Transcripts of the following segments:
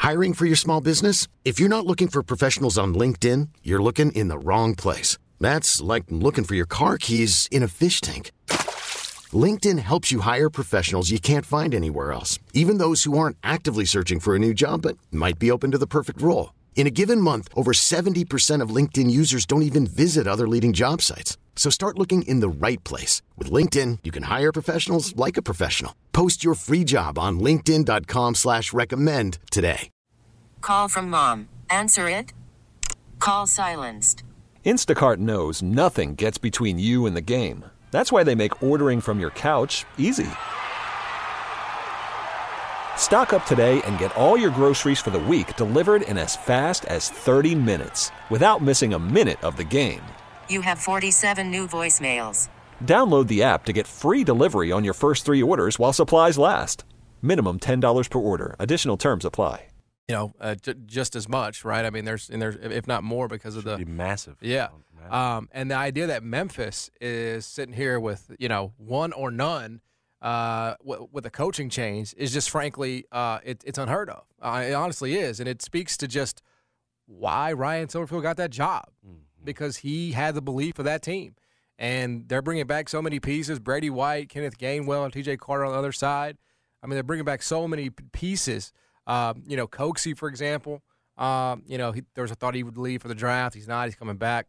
Hiring for your small business? If you're not looking for professionals on LinkedIn, you're looking in the wrong place. That's like looking for your car keys in a fish tank. LinkedIn helps you hire professionals you can't find anywhere else, even those who aren't actively searching for a new job but might be open to the perfect role. In a given month, over 70% of LinkedIn users don't even visit other leading job sites. So start looking in the right place. With LinkedIn, you can hire professionals like a professional. Post your free job on linkedin.com/recommend today. Call from mom. Answer it. Call silenced. Instacart knows nothing gets between you and the game. That's why they make ordering from your couch easy. Stock up today and get all your groceries for the week delivered in as fast as 30 minutes without missing a minute of the game. You have 47 new voicemails. Download the app to get free delivery on your first 3 orders while supplies last. Minimum $10 per order. Additional terms apply. Just as much, right? I mean, there's if not more because of Should be massive. Yeah. And the idea that Memphis is sitting here with, one or none with a coaching change is just frankly, it's unheard of. It honestly is. And it speaks to just why Ryan Silverfield got that job, because he had the belief of that team. And they're bringing back so many pieces, Brady White, Kenneth Gainwell, and TJ Carter on the other side. I mean, they're bringing back so many pieces. Coxie, for example, there was a thought he would leave for the draft. He's not. He's coming back.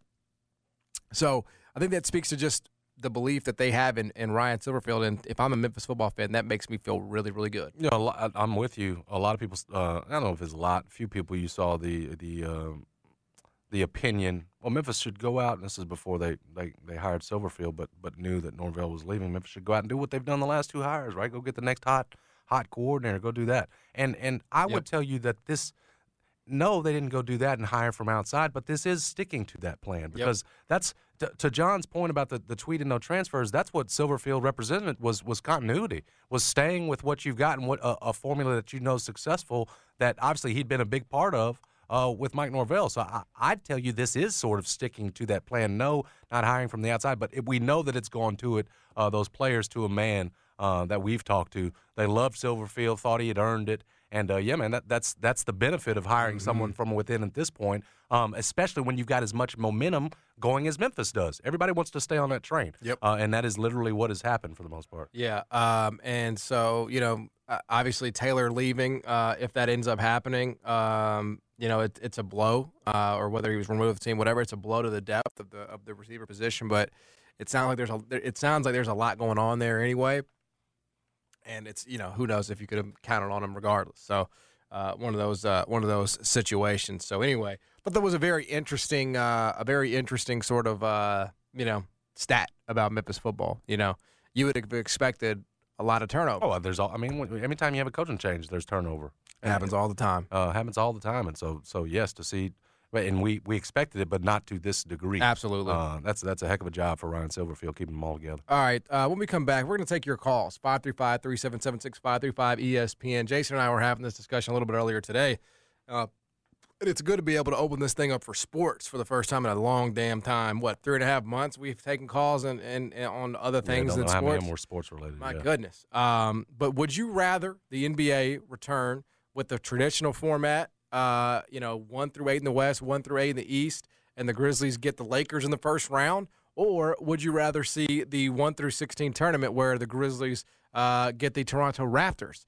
So I think that speaks to just the belief that they have in Ryan Silverfield. And if I'm a Memphis football fan, that makes me feel really, really good. I'm with you. A lot of people, I don't know if it's a lot, few people you saw the opinion, well, Memphis should go out, and this is before they hired Silverfield, but knew that Norvell was leaving. Memphis should go out and do what they've done the last 2 hires, right? Go get the next hot coordinator, go do that. And I would tell you that no, they didn't go do that and hire from outside, but this is sticking to that plan, because that's, to John's point about the tweet and no transfers, that's what Silverfield represented was continuity, was staying with what you've got and what a formula that you know is successful, that obviously he'd been a big part of with Mike Norvell. So I'd tell you this is sort of sticking to that plan. No, not hiring from the outside, but we know that it's gone to it, those players to a man that we've talked to. They loved Silverfield, thought he had earned it. And, that's the benefit of hiring someone from within at this point, especially when you've got as much momentum going as Memphis does. Everybody wants to stay on that train. Yep. And that is literally what has happened for the most part. Yeah. And so, obviously Taylor leaving, if that ends up happening, it's a blow, or whether he was removed from the team, whatever, it's a blow to the depth of the receiver position. But it sounds like there's a lot going on there anyway. And it's, who knows if you could have counted on him regardless. So one of those situations. So anyway, but there was a very interesting sort of stat about Memphis football. You would have expected a lot of turnover. Oh, anytime you have a coaching change, there's turnover. It happens all the time. Happens all the time, and so yes, to see. And we expected it, but not to this degree. Absolutely. That's a heck of a job for Ryan Silverfield, keeping them all together. All right. When we come back, we're going to take your calls, 535-377-6535 ESPN. Jason and I were having this discussion a little bit earlier today. And it's good to be able to open this thing up for sports for the first time in a long damn time. 3.5 months we've taken calls and on other things than sports. Don't know how many more sports related. My goodness. But would you rather the NBA return with the traditional format, 1 through 8 in the West, 1 through 8 in the East, and the Grizzlies get the Lakers in the first round? Or would you rather see the 1 through 16 tournament where the Grizzlies get the Toronto Raptors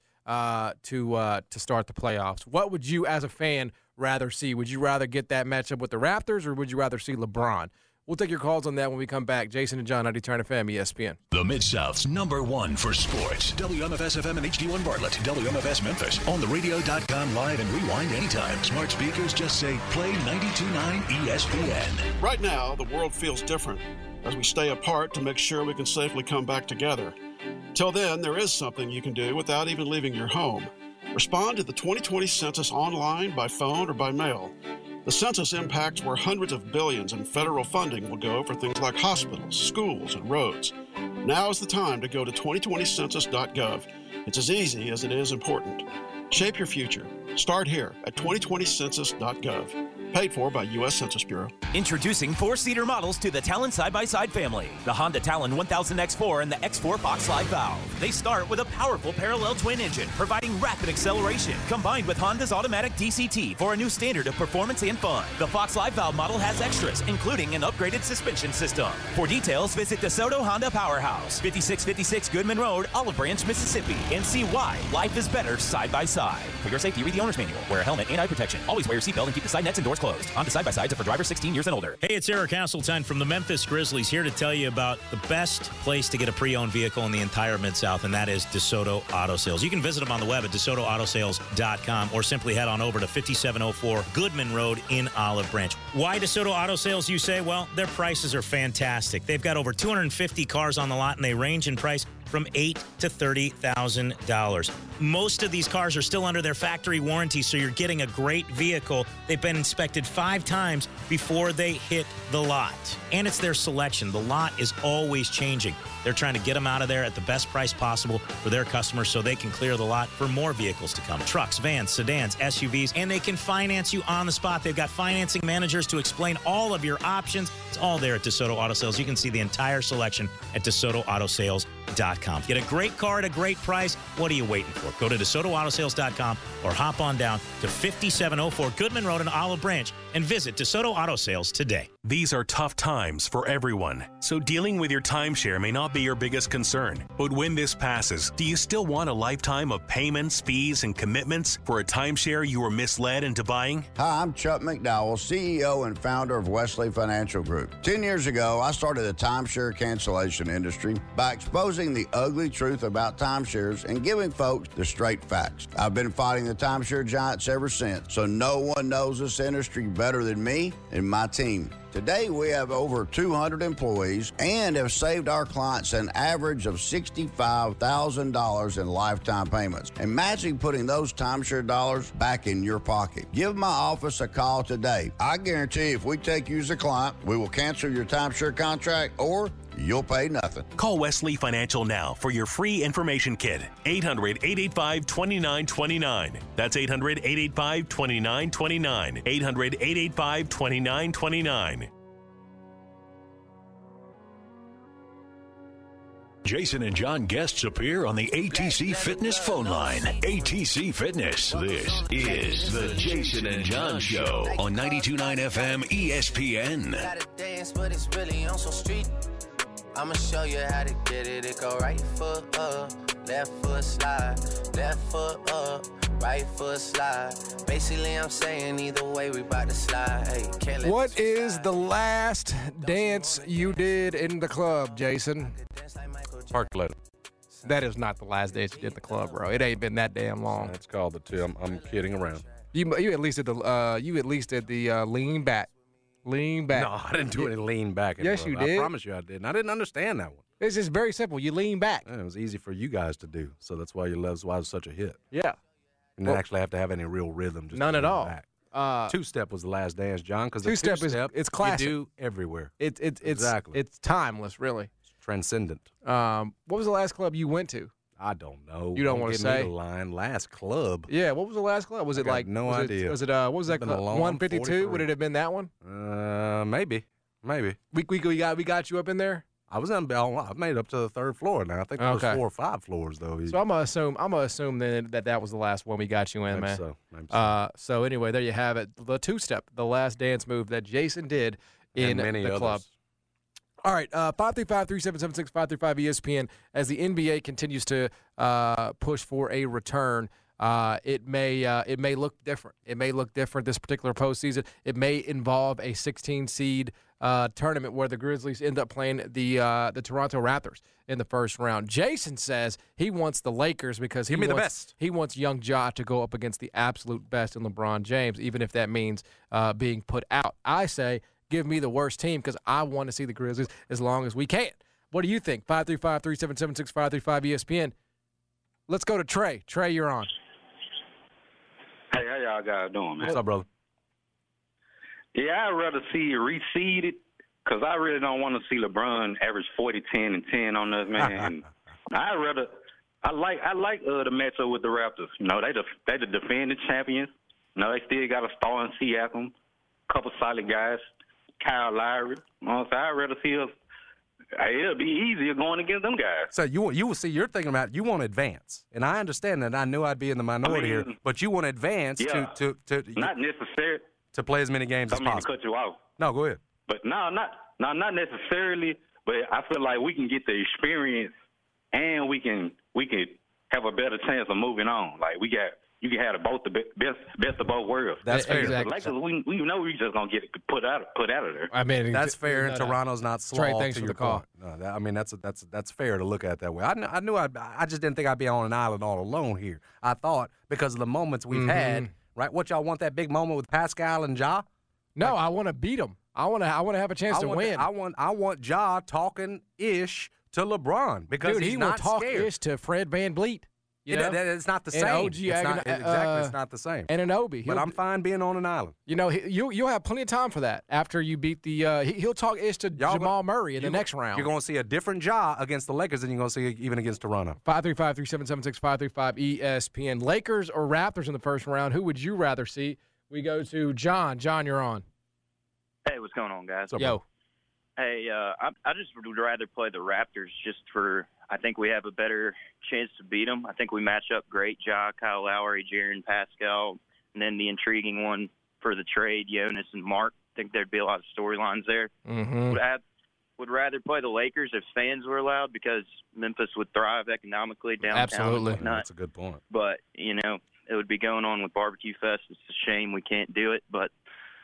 to start the playoffs? What would you, as a fan, rather see? Would you rather get that matchup with the Raptors, or would you rather see LeBron? We'll take your calls on that when we come back. Jason and John, 90 Turn FM, ESPN. The Mid-South's #1 for sports. WMFS FM and HD1 Bartlett. WMFS Memphis. On the radio.com live and rewind anytime. Smart speakers just say play 92.9 ESPN. Right now, the world feels different as we stay apart to make sure we can safely come back together. Till then, there is something you can do without even leaving your home. Respond to the 2020 census online, by phone, or by mail. The census impacts where hundreds of billions in federal funding will go for things like hospitals, schools, and roads. Now is the time to go to 2020census.gov. It's as easy as it is important. Shape your future. Start here at 2020census.gov. Paid for by U.S. Census Bureau. Introducing four-seater models to the Talon side-by-side family. The Honda Talon 1000 X4 and the X4 Fox Slide valve. They start with a powerful parallel twin engine, providing rapid acceleration, combined with Honda's automatic DCT for a new standard of performance and fun. The Fox Slide valve model has extras, including an upgraded suspension system. For details, visit DeSoto Honda Powerhouse, 5656 Goodman Road, Olive Branch, Mississippi, and see why life is better side-by-side. For your safety, read the owner's manual. Wear a helmet and eye protection. Always wear your seatbelt and keep the side nets and doors closed. Honda side-by-sides are for drivers 16 years and older. Hey, it's Eric Hasseltine from the Memphis Grizzlies here to tell you about the best place to get a pre-owned vehicle in the entire Mid-South, and that is DeSoto Auto Sales. You can visit them on the web at DeSotoAutoSales.com or simply head on over to 5704 Goodman Road in Olive Branch. Why DeSoto Auto Sales, you say? Well, their prices are fantastic. They've got over 250 cars on the lot, and they range in price from $8,000 to $30,000. Most of these cars are still under their factory warranty, so you're getting a great vehicle. They've been inspected 5 times before they hit the lot. And it's their selection. The lot is always changing. They're trying to get them out of there at the best price possible for their customers so they can clear the lot for more vehicles to come. Trucks, vans, sedans, SUVs, and they can finance you on the spot. They've got financing managers to explain all of your options. It's all there at DeSoto Auto Sales. You can see the entire selection at DeSotoAutoSales.com. Get a great car at a great price. What are you waiting for? Go to DeSotoAutoSales.com or hop on down to 5704 Goodman Road in Olive Branch and visit DeSoto Auto Sales today. These are tough times for everyone, so dealing with your timeshare may not be your biggest concern. But when this passes, do you still want a lifetime of payments, fees, and commitments for a timeshare you were misled into buying? Hi, I'm Chuck McDowell, CEO and founder of Wesley Financial Group. 10 years ago, I started the timeshare cancellation industry by exposing the ugly truth about timeshares and giving folks the straight facts. I've been fighting the timeshare giants ever since, so no one knows this industry better than me and my team. Today, we have over 200 employees and have saved our clients an average of $65,000 in lifetime payments. Imagine putting those timeshare dollars back in your pocket. Give my office a call today. I guarantee if we take you as a client, we will cancel your timeshare contract or you'll pay nothing. Call Wesley Financial now for your free information kit. 800-885-2929. That's 800-885-2929. 800-885-2929. Jason and John guests appear on the ATC Fitness phone line. ATC Fitness. This is the Jason and John Show on 92.9 FM ESPN. I'ma show you how to get it. It go right foot up, left foot slide, left foot up, right foot slide. Basically, I'm saying either way, we about to slide. Hey, what is the last dance you did in the club, Jason? Percolator. That is not the last dance you did in the club, bro. It ain't been that damn long. That's called the two. I'm kidding around. You at least did the lean back. Lean back. No, I didn't do any lean back. Yes, you did. I promise you I did. And I didn't understand that one. It's just very simple. You lean back. Yeah, it was easy for you guys to do, so that's why it was such a hit. Yeah. You didn't actually have to have any real rhythm. Just none at all. Two-step was the last dance, John, because two-step is it's classic. You do everywhere. Exactly. It's timeless, really. It's transcendent. What was the last club you went to? I don't know. You don't want to say? Me the line. Last club. Yeah, what was the last club? Was it like no idea? Was it what was that club? 152? Would it have been that one? Maybe. We got you up in there. I was in Bell. I made it up to the 3rd floor now. I think there was 4 or 5 floors though. So I'm gonna assume then that was the last one we got you in, Maybe man. So. So anyway, there you have it. The two-step, the last dance move that Jason did in the club. All right, 535-3776, 535-ESPN. As the NBA continues to push for a return, it may look different. It may look different this particular postseason. It may involve a 16-seed tournament where the Grizzlies end up playing the Toronto Raptors in the first round. Jason says he wants the Lakers because he wants young Ja to go up against the absolute best in LeBron James, even if that means being put out. I say, give me the worst team because I want to see the Grizzlies as long as we can. What do you think? 535-3776, 535-ESPN. Let's go to Trey. Trey, you're on. Hey, how y'all guys doing, man? What's up, brother? Yeah, I'd rather see you reseeded because I really don't want to see LeBron average 40, 10, and 10 on us, man. I like the matchup with the Raptors. You know, they the defending champions. You know, they still got a star in Siakam. couple solid guys, Kyle Lowry. You know what I'm saying? I'd rather see us. It'll be easier going against them guys. So you will see. You're thinking about you want to advance, and I understand that. I knew I'd be in the minority here, but you want to advance to not necessarily to play as many games as possible. To cut you off. No, go ahead. But not necessarily. But I feel like we can get the experience, and we can have a better chance of moving on. Like you can have the best of both worlds. That's fair. Exactly. Lakers, we know we're just gonna get put out of there. I mean, that's fair. And Toronto's not slow. Trey, thanks for the call. No, I mean that's fair to look at it that way. I knew I just didn't think I'd be on an island all alone here. I thought because of the moments we've had, right? What y'all want that big moment with Pascal and Ja? No, I want to beat them. I want to have a chance to win. I want Ja talking ish to LeBron because dude, he's not talk scared. ish to Fred VanVleet. It's not the same. OG It's not the same. And an Obi. But I'm fine being on an island. You know, you'll have plenty of time for that after you beat the. He'll talk ish to Jamal Murray in the next round. You're going to see a different Ja against the Lakers than you're going to see even against Toronto. 535-3776-535 ESPN. Lakers or Raptors in the first round? Who would you rather see? We go to John. John, you're on. Hey, what's going on, guys? Yo. Hey, I just would rather play the Raptors just for I think we have a better chance to beat them. I think we match up great. Ja, Kyle Lowry, Jaren Pascal, and then the intriguing one for the trade, Jonas and Mark. I think there'd be a lot of storylines there. Mm-hmm. Would rather play the Lakers if fans were allowed because Memphis would thrive economically downtown. Absolutely. That's a good point. But, it would be going on with Barbecue Fest. It's a shame we can't do it, but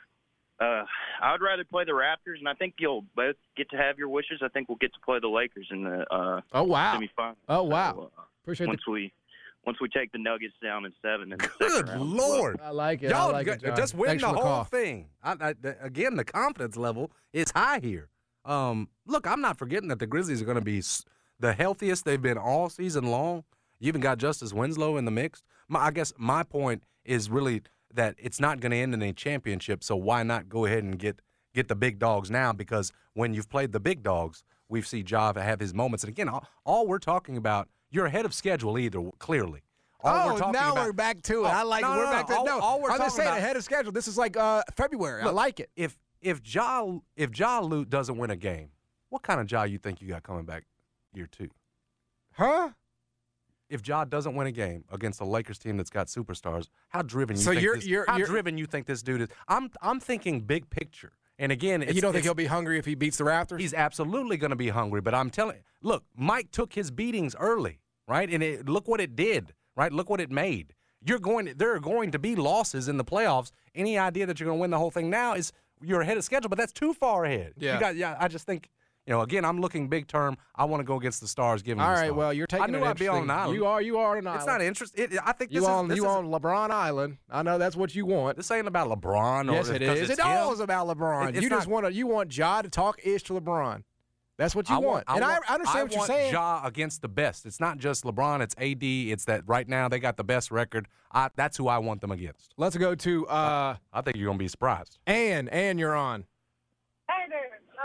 I would rather play the Raptors, and I think you'll both get to have your wishes. I think we'll get to play the Lakers in the semifinals. Oh, wow. So, appreciate once we take the Nuggets down in 7 in the Good second round. Lord. I like it. Y'all I like it, John. just win Thanks the for whole call. thing. Again, the confidence level is high here. Look, I'm not forgetting that the Grizzlies are going to be the healthiest they've been all season long. You even got Justice Winslow in the mix. I guess my point is really that it's not going to end in a championship, so why not go ahead and get the big dogs now? Because when you've played the big dogs, we've seen Ja have his moments. And again, all we're talking about, you're ahead of schedule We're back to it. I like it. We're back to it. No, I'm just saying ahead of schedule. This is like February. Look, I like it. If Ja Lute doesn't win a game, what kind of Ja you think you got coming back year 2? Huh? If Ja doesn't win a game against a Lakers team that's got superstars, how driven you think this dude is? I'm thinking big picture. And again, you don't think he'll be hungry if he beats the Raptors? He's absolutely going to be hungry. But I'm telling you, look, Mike took his beatings early, right? And look what it did, right? Look what it made. There are going to be losses in the playoffs. Any idea that you're going to win the whole thing now is you're ahead of schedule, but that's too far ahead. Yeah. I just think. Again, I'm looking big term. I want to go against the Stars. Give me all the right. Stars. Well, you're taking. I knew I'd be on an island. You are on an island. It's not interesting. I think you on LeBron Island. I know that's what you want. This ain't about LeBron. Yes, it is. It's always about LeBron. You want Ja to talk ish to LeBron. That's what you want. And I understand what you're saying. I want Ja against the best. It's not just LeBron. It's AD. It's that right now they got the best record. That's who I want them against. Let's go to. I think you're gonna be surprised. Ann, you're on. Hey there.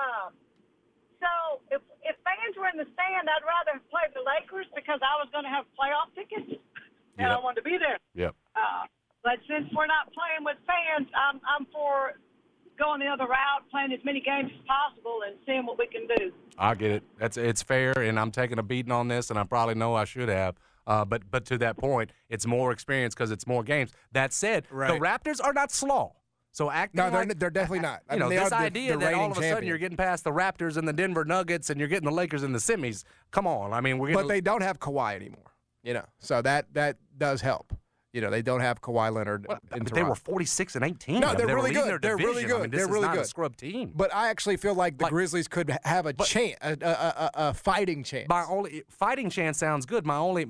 So if fans were in the stand, I'd rather play the Lakers because I was going to have playoff tickets and I wanted to be there. Yep. But since we're not playing with fans, I'm for going the other route, playing as many games as possible, and seeing what we can do. I get it. It's fair, and I'm taking a beating on this, and I probably know I should have. But to that point, it's more experience because it's more games. That said, the Raptors are not slow. So they're definitely not. This idea that all of a sudden you're getting past the Raptors and the Denver Nuggets and you're getting the Lakers in the semis. Come on, But they don't have Kawhi anymore. So that does help. They don't have Kawhi Leonard. They were 46-18. No, they're really good. They're really good. This They're really is not good. a scrub team. But I actually feel like the Grizzlies could have a chance, a fighting chance. My only fighting chance sounds good.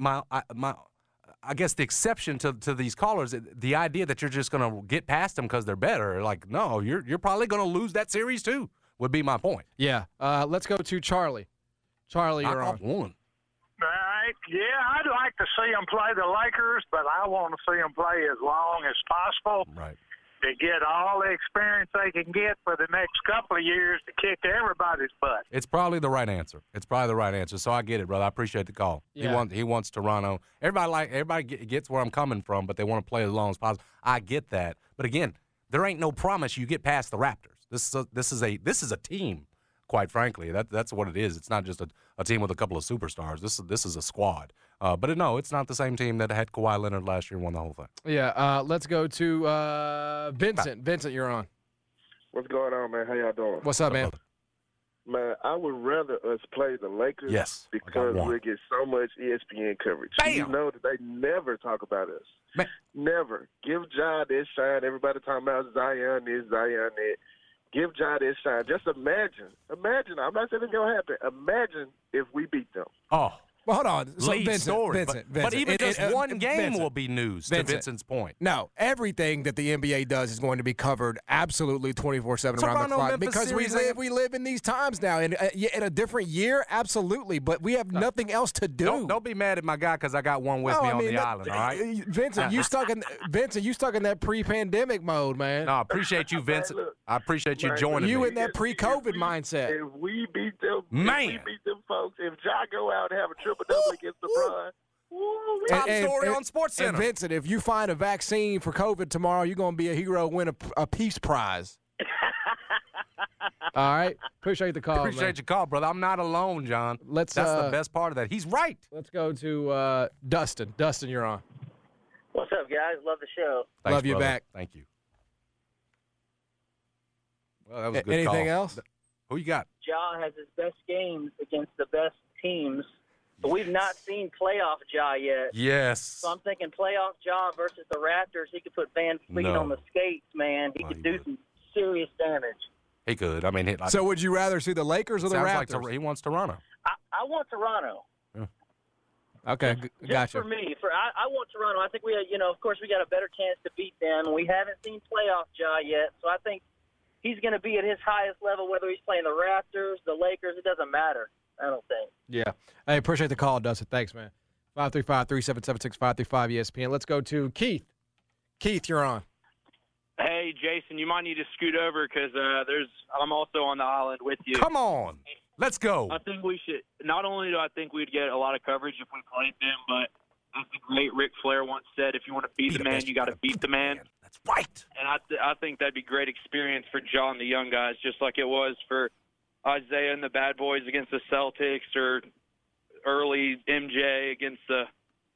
I guess the exception to these callers, the idea that you're just going to get past them because they're better, like, no, you're probably going to lose that series too, would be my point. Yeah. Let's go to Charlie. Charlie, you're on. One. All right. Yeah, I'd like to see them play the Lakers, but I want to see them play as long as possible. Right. To get all the experience they can get for the next couple of years to kick everybody's butt. It's probably the right answer. So I get it, brother. I appreciate the call. Yeah. He wants Toronto. Everybody gets where I'm coming from, but they want to play as long as possible. I get that. But again, there ain't no promise you get past the Raptors. This is a team, quite frankly. That's what it is. It's not just a team with a couple of superstars. This is a squad. But it's not the same team that had Kawhi Leonard last year and won the whole thing. Yeah, let's go to Vincent. Vincent, you're on. What's going on, man? How y'all doing? What's up, man? Man, I would rather us play the Lakers because we get so much ESPN coverage. Bam! You know that they never talk about us. Man. Never. Give Ja this shine. Everybody talking about Zion this, Zion that. Give Ja this shine. Just imagine. I'm not saying it's going to happen. Imagine if we beat them. Oh. Well, hold on. So Lead Vincent, story. Vincent. But even just one game will be news, to Vincent's point. No, everything that the NBA does is going to be covered absolutely 24/7 around the clock because we live in these times now. And in a different year, absolutely. But we have nothing else to do. Don't be mad at my guy because I got one with me on the island, all right? Vincent, you stuck in that pre-pandemic mode, man. No, I appreciate you, Vincent. I appreciate you joining you me. in that pre-COVID mindset. If we beat them, man. Folks, if Ja go out and have a triple-double against LeBron, top story on SportsCenter. And Vincent, if you find a vaccine for COVID tomorrow, you're going to be a hero, win a peace prize. All right? Appreciate the call, Appreciate your call, brother. I'm not alone, John. That's the best part of that. He's right. Let's go to Dustin. Dustin, you're on. What's up, guys? Love the show. Thanks, Love you brother. back. Thank you. Well, that was a good Anything call. else? Who you got? Ja has his best games against the best teams. But we've not seen playoff Ja yet. Yes. So I'm thinking playoff Ja versus the Raptors. He could put Van Fleet on the skates, man. He could do some serious damage. He could. I mean, so would you rather see the Lakers or the Raptors? Like he wants Toronto. I want Toronto. Okay, Just gotcha. for me, I want Toronto. I think of course, we got a better chance to beat them. We haven't seen playoff Ja yet, so I think he's going to be at his highest level, whether he's playing the Raptors, the Lakers. It doesn't matter, I don't think. Yeah. I appreciate the call, Dustin. Thanks, man. 535-377-6535 ESPN. Let's go to Keith. Keith, you're on. Hey, Jason, you might need to scoot over because I'm also on the island with you. Come on. Let's go. I think we should – not only do I think we'd get a lot of coverage if we played them, but as the great Ric Flair once said, if you want to beat the man, you got to beat the man. That's right. And I think that'd be a great experience for Ja and the young guys, just like it was for Isaiah and the Bad Boys against the Celtics or early MJ against the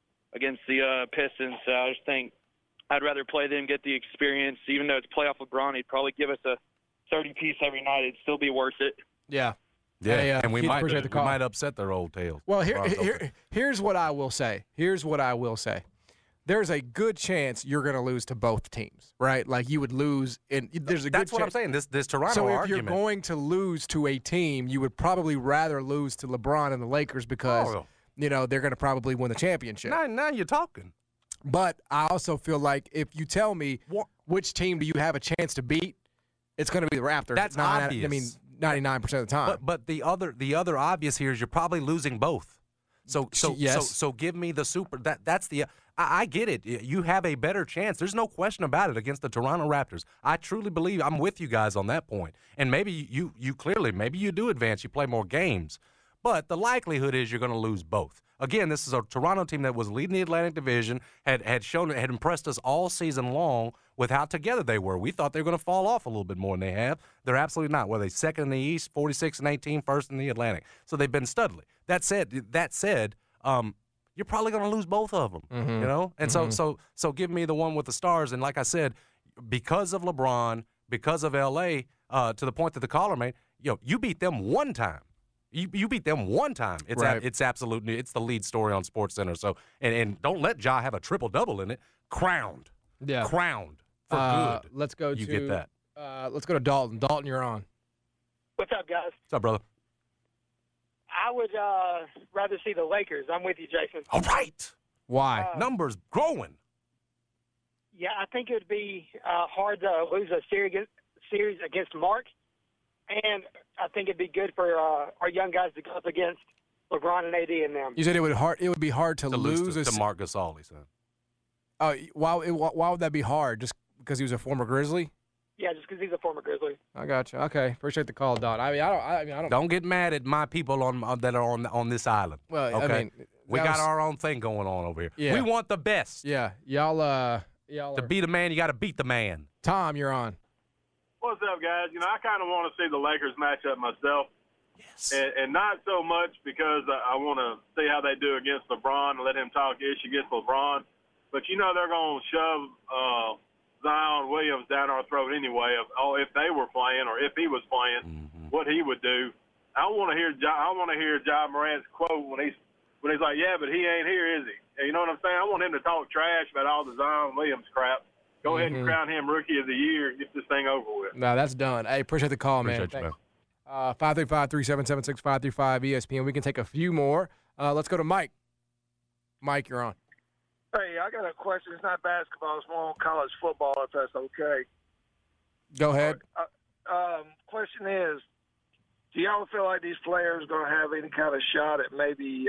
Pistons. So I just think I'd rather play them, get the experience. Even though it's playoff LeBron, he'd probably give us a 30-piece every night. It'd still be worth it. Yeah. Yeah, Hey, and we Keith, might appreciate the call. upset their old tails. Well, here's what I will say. There's a good chance you're going to lose to both teams, right? Like you would lose, and there's a good chance. That's what I'm saying. This Toronto so if argument. you're going to lose to a team, you would probably rather lose to LeBron and the Lakers because they're going to probably win the championship. Now you're talking. But I also feel like if you tell me which team do you have a chance to beat, it's going to be the Raptors. That's obvious. I mean, 99% of the time. But the other obvious here is you're probably losing both. So give me the super. That's the. I get it. You have a better chance. There's no question about it against the Toronto Raptors. I truly believe I'm with you guys on that point. And maybe you clearly maybe you do advance. You play more games, but the likelihood is you're going to lose both. Again, this is a Toronto team that was leading the Atlantic Division, had impressed us all season long with how together they were. We thought they were going to fall off a little bit more than they have. They're absolutely not. Well, they second in the East, 46-18, first in the Atlantic. So they've been studly. That said, you're probably going to lose both of them. Mm-hmm. You know, and so give me the one with the stars. And like I said, because of LeBron, because of LA, to the point that the caller made, you beat them one time. You beat them one time. It's Right. It's absolutely it's the lead story on SportsCenter. So and don't let Ja have a triple-double in it. Crowned. Yeah. Crowned for good. Let's go You to get that. Let's go to Dalton. Dalton, you're on. What's up, guys? What's up, brother? I would rather see the Lakers. I'm with you, Jason. All right. Why? Numbers growing. Yeah, I think it would be hard to lose a series against Mark, and I think it'd be good for our young guys to go up against LeBron and AD and them. You said it would be hard to lose to Marc Gasol, he said. Oh, why would that be hard? Just because he was a former Grizzly? Yeah, just because he's a former Grizzly. I got you. Okay, appreciate the call, Don. I don't. Don't get mad at my people that are on this island. Well, okay? I mean, we got our own thing going on over here. Yeah. We want the best. Yeah, y'all. To beat a man, you got to beat the man. Tom, you're on. What's up, guys? I kind of want to see the Lakers match up myself. Yes. And not so much because I want to see how they do against LeBron and let him talk ish against LeBron. But, they're going to shove Zion Williams down our throat anyway if they were playing or if he was playing, what he would do. I want to hear Ja Morant's quote when he's like, yeah, but he ain't here, is he? You know what I'm saying? I want him to talk trash about all the Zion Williams crap. Go ahead and crown him Rookie of the Year. Get this thing over with. No, that's done. Hey, appreciate the call, man. Appreciate you, man. 535-377-6535 ESPN. We can take a few more. Let's go to Mike. Mike, you're on. Hey, I got a question. It's not basketball. It's more on college football, if that's okay. Go ahead. Question is, do y'all feel like these players are going to have any kind of shot at maybe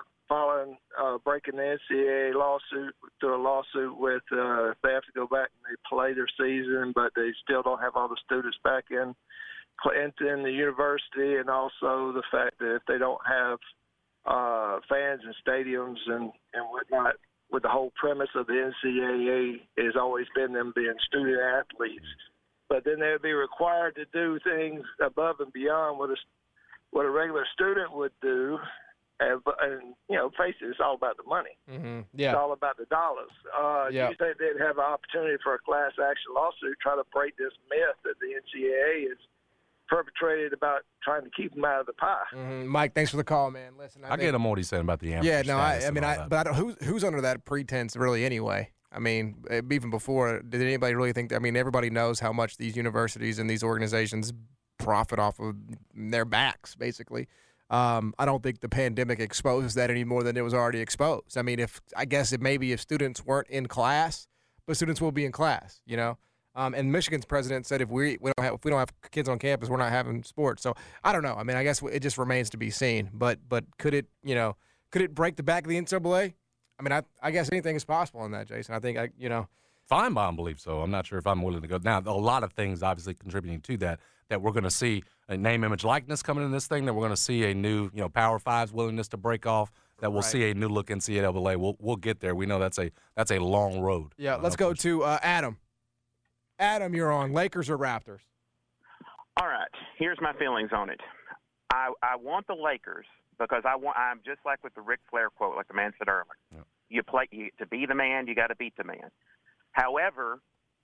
breaking the NCAA lawsuit with if they have to go back and they play their season, but they still don't have all the students back in the university, and also the fact that if they don't have fans in stadiums and whatnot, with the whole premise of the NCAA has always been them being student athletes. But then they would be required to do things above and beyond what a regular student would do. And face it, it's all about the money. Yeah. It's all about the dollars. Do you think they'd have an opportunity for a class action lawsuit, try to break this myth that the NCAA is perpetrated about trying to keep them out of the pie? Mike, thanks for the call, man. Listen, I get him what he's saying about the amateur status. Who's under that pretense really anyway? I mean, even before, did anybody really think? Everybody knows how much these universities and these organizations profit off of their backs, basically. I don't think the pandemic exposed that any more than it was already exposed. I mean, if students weren't in class, but students will be in class, And Michigan's president said if we don't have kids on campus, we're not having sports. So I don't know. I mean, I guess it just remains to be seen. But could it break the back of the NCAA? I mean, I guess anything is possible in that, Jason. I think Feinbaum believes so. I'm not sure if I'm willing to go. Now, a lot of things obviously contributing to that we're going to see a name, image, likeness coming in this thing, that we're going to see a new, Power Five's willingness to break off, that we'll see a new look NCAA. We'll get there. We know that's a long road. Yeah, let's go to Adam. Adam, you're on. Lakers or Raptors? All right. Here's my feelings on it. I want the Lakers because I'm just like with the Ric Flair quote, like the man said earlier. Yeah. To be the man, you got to beat the man. However,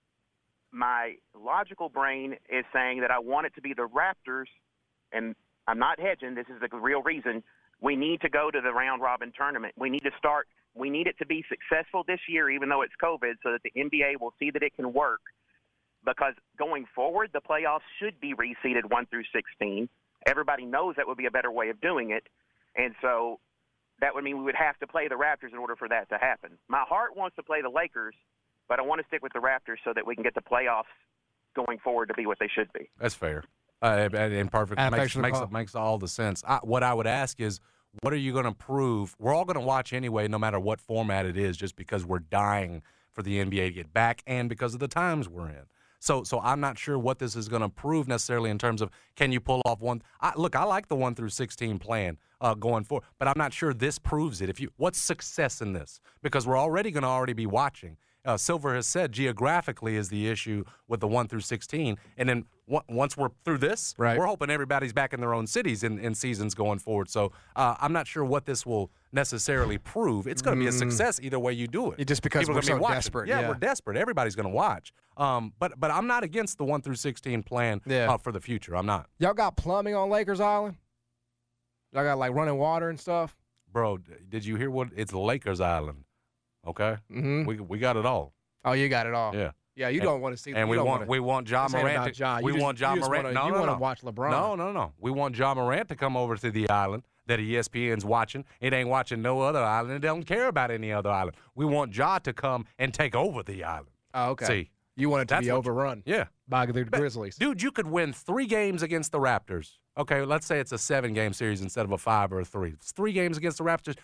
my logical brain is saying that I want it to be the Raptors, and I'm not hedging. This is the real reason. We need to go to the round-robin tournament. We need it to be successful this year, even though it's COVID, so that the NBA will see that it can work. Because going forward, the playoffs should be reseeded 1 through 16. Everybody knows that would be a better way of doing it. And so that would mean we would have to play the Raptors in order for that to happen. My heart wants to play the Lakers, but I want to stick with the Raptors so that we can get the playoffs going forward to be what they should be. That's fair. And perfect. Makes all the sense. What I would ask is, what are you going to prove? We're all going to watch anyway, no matter what format it is, just because we're dying for the NBA to get back and because of the times we're in. So I'm not sure what this is going to prove necessarily in terms of can you pull off one. I like the 1 through 16 plan going forward, but I'm not sure this proves it. What's success in this? Because we're already going to be watching. Silver has said geographically is the issue with the 1 through 16, and then once we're through this, we're hoping everybody's back in their own cities in seasons going forward. So I'm not sure what this will necessarily prove. It's going to be a success either way you do it. Just because we're so desperate. Yeah, we're desperate. Everybody's going to watch. But I'm not against the 1 through 16 plan for the future. I'm not. Y'all got plumbing on Lakers Island? Y'all got like running water and stuff? Bro, did you hear what? It's Lakers Island. Okay, we got it all. Oh, you got it all. Yeah, yeah. You don't want to see. And we want Ja Morant. We want Ja Morant. You want to watch LeBron? No. We want Ja Morant to come over to the island that ESPN's watching. It ain't watching no other island. It don't care about any other island. We want Ja to come and take over the island. Oh, okay. See, you want it to be overrun? By the Grizzlies. Dude, you could win 3 games against the Raptors. Okay, let's say it's a 7-game series instead of a 5 or a 3. It's 3 games against the Raptors.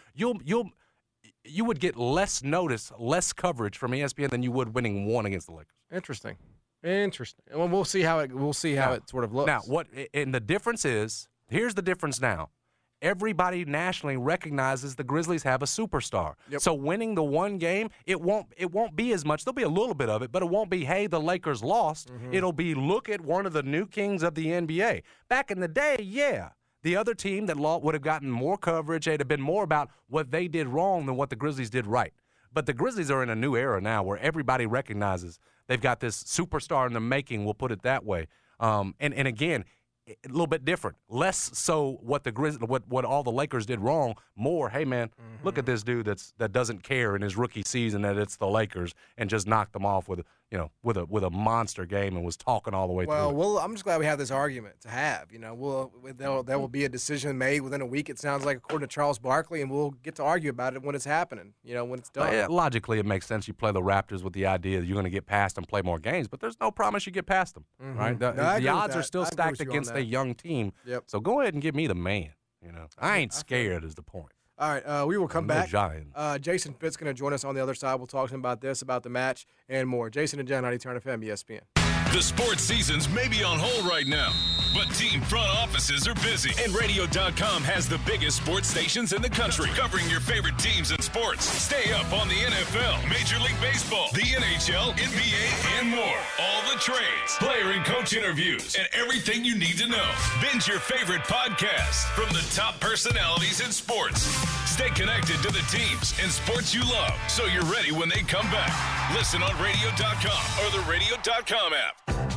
You would get less notice, less coverage from ESPN than you would winning 1 against the Lakers. Interesting. Well, we'll see how it sort of looks. Now, and the difference is, here's the difference now. everybody nationally recognizes the Grizzlies have a superstar. So winning the one game, it won't be as much. There'll be a little bit of it, but it won't be, hey, the Lakers lost. It'll be, look at one of the new kings of the NBA. Back in the day, yeah, the other team that would have gotten more coverage. It'd have been more about what they did wrong than what the Grizzlies did right. But the Grizzlies are in a new era now where everybody recognizes they've got this superstar in the making, we'll put it that way. And again, a little bit different. Less so what what all the Lakers did wrong, more, hey, man, look at this dude that doesn't care in his rookie season that it's the Lakers and just knocked them off with a monster game and was talking all the way through. Well, I'm just glad we have this argument to have. There will be a decision made within a week, it sounds like, according to Charles Barkley, and we'll get to argue about it when it's happening, when it's done. Logically, it makes sense. You play the Raptors with the idea that you're going to get past them, play more games, but there's no promise you get past them, right? The odds are still stacked against a young team. So go ahead and give me the man. I ain't scared is the point. All right, we will come back. Giant. Jason Fitz going to join us on the other side. We'll talk to him about this, about the match, and more. Jason and John, 90 Turn FM, ESPN. The sports seasons may be on hold right now, but team front offices are busy. And Radio.com has the biggest sports stations in the country, covering your favorite teams and sports. Stay up on the NFL, Major League Baseball, the NHL, NBA, and more. All the trades, player and coach interviews, and everything you need to know. Binge your favorite podcasts from the top personalities in sports. Stay connected to the teams and sports you love, so you're ready when they come back. Listen on Radio.com or the Radio.com app.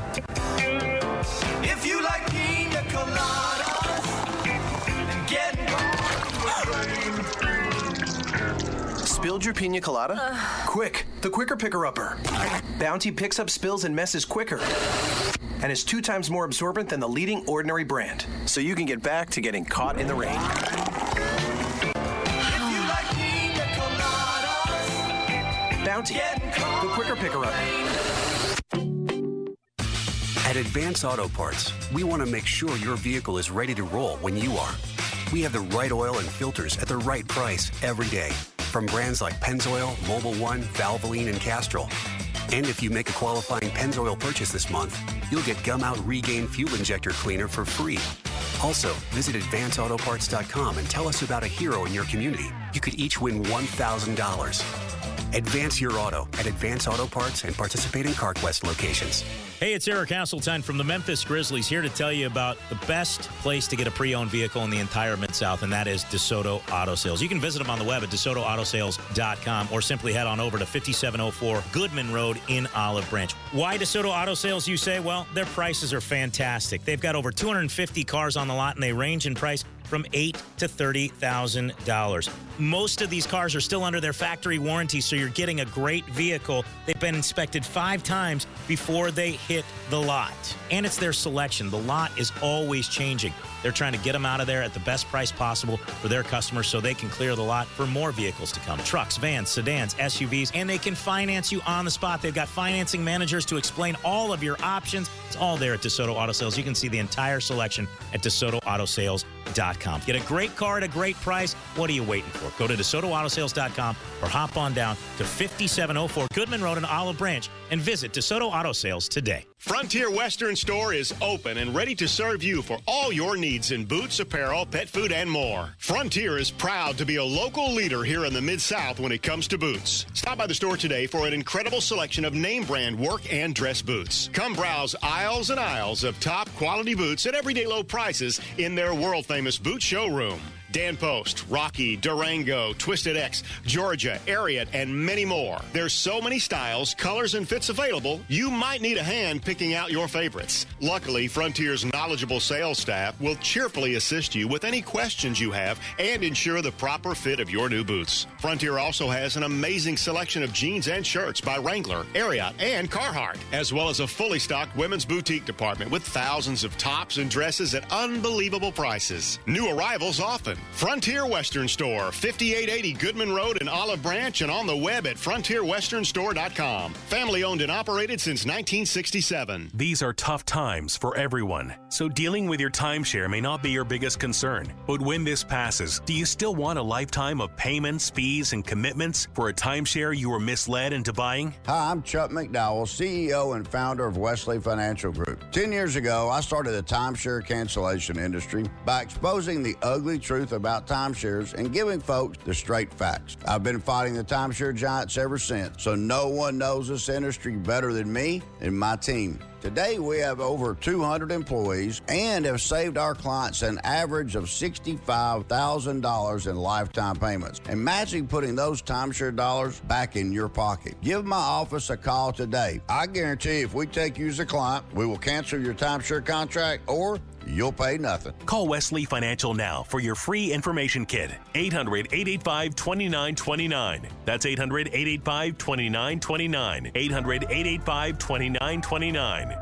If you like pina coladas and getting Spilled your pina colada? Quick, the Quicker Picker-Upper. Bounty picks up spills and messes quicker and is 2 times more absorbent than the leading Ordinary brand, so you can get back to getting caught in the rain. Bounty, the Quicker Picker-Upper. At Advance Auto Parts, we want to make sure your vehicle is ready to roll when you are. We have the right oil and filters at the right price every day, from brands like Pennzoil, Mobil 1, Valvoline, and Castrol. And if you make a qualifying Pennzoil purchase this month, you'll get Gum Out Regain Fuel Injector Cleaner for free. Also, visit AdvanceAutoParts.com and tell us about a hero in your community. You could each win $1,000. Advance your auto at Advance Auto Parts and participating CarQuest locations. Hey, it's Eric Hasseltine from the Memphis Grizzlies here to tell you about the best place to get a pre-owned vehicle in the entire Mid-South, and that is DeSoto Auto Sales. You can visit them on the web at DeSotoAutoSales.com or simply head on over to 5704 Goodman Road in Olive Branch. Why DeSoto Auto Sales, you say? Well, their prices are fantastic. They've got over 250 cars on the lot, and they range in price from $8,000 to $30,000. Most of these cars are still under their factory warranty, so you're getting a great vehicle. They've been inspected 5 times before they hit the lot. And it's their selection. The lot is always changing. They're trying to get them out of there at the best price possible for their customers so they can clear the lot for more vehicles to come. Trucks, vans, sedans, SUVs, and they can finance you on the spot. They've got financing managers to explain all of your options. It's all there at DeSoto Auto Sales. You can see the entire selection at DeSotoAutoSales.com. Get a great car at a great price. What are you waiting for? Go to DeSotoAutoSales.com or hop on down to 5704 Goodman Road in Olive Branch and visit DeSoto Auto Sales today. Frontier Western Store is open and ready to serve you for all your needs in boots, apparel, pet food, and more. Frontier is proud to be a local leader here in the Mid-South when it comes to boots. Stop by the store today for an incredible selection of name brand work and dress boots. Come browse aisles and aisles of top quality boots at everyday low prices in their world-famous boot showroom. Dan Post, Rocky, Durango, Twisted X, Georgia, Ariat, and many more. There's so many styles, colors, and fits available, you might need a hand picking out your favorites. Luckily, Frontier's knowledgeable sales staff will cheerfully assist you with any questions you have and ensure the proper fit of your new boots. Frontier also has an amazing selection of jeans and shirts by Wrangler, Ariat, and Carhartt, as well as a fully stocked women's boutique department with thousands of tops and dresses at unbelievable prices. New arrivals often. Frontier Western Store, 5880 Goodman Road in Olive Branch, and on the web at frontierwesternstore.com. Family owned and operated since 1967. These are tough times for everyone, so dealing with your timeshare may not be your biggest concern. But when this passes, do you still want a lifetime of payments, fees, and commitments for a timeshare you were misled into buying? Hi, I'm Chuck McDowell, CEO and founder of Wesley Financial Group. 10 years ago, I started the timeshare cancellation industry by exposing the ugly truth about timeshares and giving folks the straight facts. I've been fighting the timeshare giants ever since, so no one knows this industry better than me and my team. Today, we have over 200 employees and have saved our clients an average of $65,000 in lifetime payments. Imagine putting those timeshare dollars back in your pocket. Give my office a call today. I guarantee if we take you as a client, we will cancel your timeshare contract or you'll pay nothing. Call Wesley Financial now for your free information kit. 800-885-2929. That's 800-885-2929. 800-885-2929.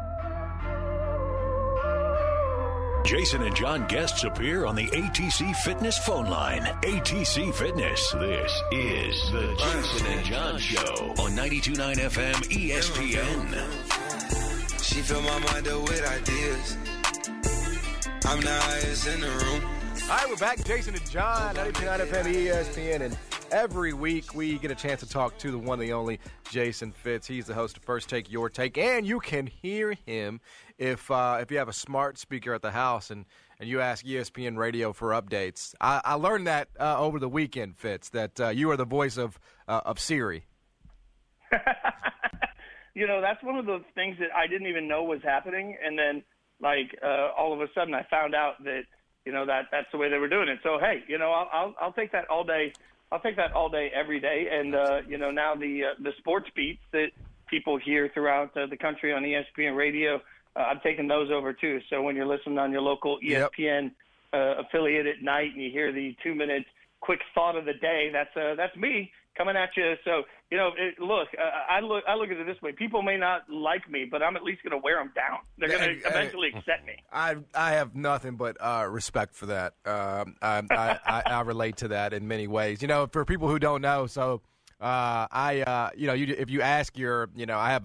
Jason and John guests appear on the ATC Fitness phone line. ATC Fitness. This is the Jason and John Show on 92.9 FM ESPN. She fill my mind up with ideas. I'm the highest in the room. All right, we're back. Jason and John, 92.9 FM ESPN, and every week we get a chance to talk to the one and the only Jason Fitz. He's the host of First Take, Your Take, and you can hear him if you have a smart speaker at the house and you ask ESPN Radio for updates. I learned that over the weekend, Fitz, that you are the voice of Siri. You know, that's one of those things that I didn't even know was happening, and then all of a sudden I found out that, you know, that's the way they were doing it. So, hey, you know, I'll take that all day. I'll take that all day, every day. And, you know, now the sports beats that people hear throughout the country on ESPN Radio, I'm taking those over too. So when you're listening on your local ESPN affiliate at night and you hear the 2-minute quick thought of the day, that's me coming at you. So, you know, I look at it this way. People may not like me, but I'm at least going to wear them down. They're going to eventually accept me. I have nothing but respect for that. I relate to that in many ways. You know, for people who don't know, so if you ask I have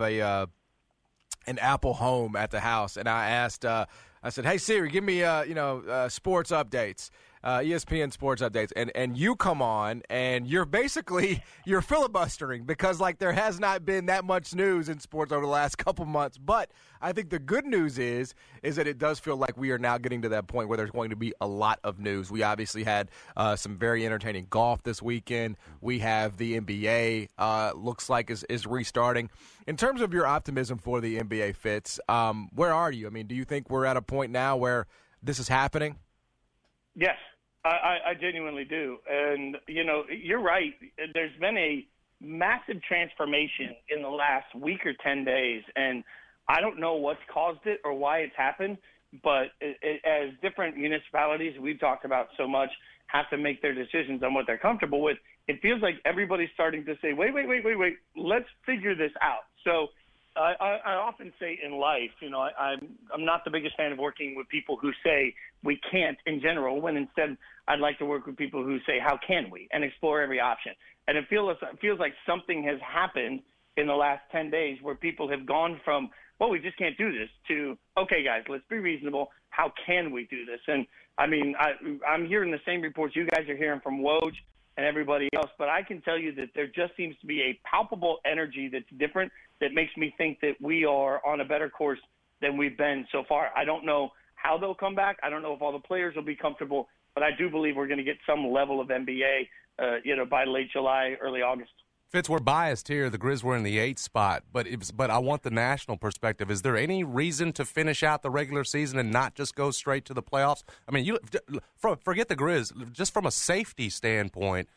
an Apple Home at the house, and I asked, I said, hey Siri, give me sports updates. ESPN sports updates, and you come on, and you're filibustering because there has not been that much news in sports over the last couple months. But I think the good news is that it does feel like we are now getting to that point where there's going to be a lot of news. We obviously had some very entertaining golf this weekend. We have the NBA looks like is restarting. In terms of your optimism for the NBA, Fitz, where are you? I mean, do you think we're at a point now where this is happening? Yes. I genuinely do. And, you know, you're right. There's been a massive transformation in the last week or 10 days, and I don't know what's caused it or why it's happened, but as different municipalities we've talked about so much have to make their decisions on what they're comfortable with, it feels like everybody's starting to say, wait, let's figure this out. So I often say in life, you know, I'm not the biggest fan of working with people who say we can't in general, when instead I'd like to work with people who say how can we, and explore every option. And it feels like something has happened in the last 10 days where people have gone from, well, we just can't do this, to, okay, guys, let's be reasonable. How can we do this? And, I mean, I'm hearing the same reports you guys are hearing from Woj and everybody else, but I can tell you that there just seems to be a palpable energy that's different that makes me think that we are on a better course than we've been so far. I don't know how they'll come back. I don't know if all the players will be comfortable, but I do believe we're going to get some level of NBA, by late July, early August. Fitz, we're biased here. The Grizz were in the 8th spot, but I want the national perspective. Is there any reason to finish out the regular season and not just go straight to the playoffs? I mean, forget the Grizz. Just from a safety standpoint,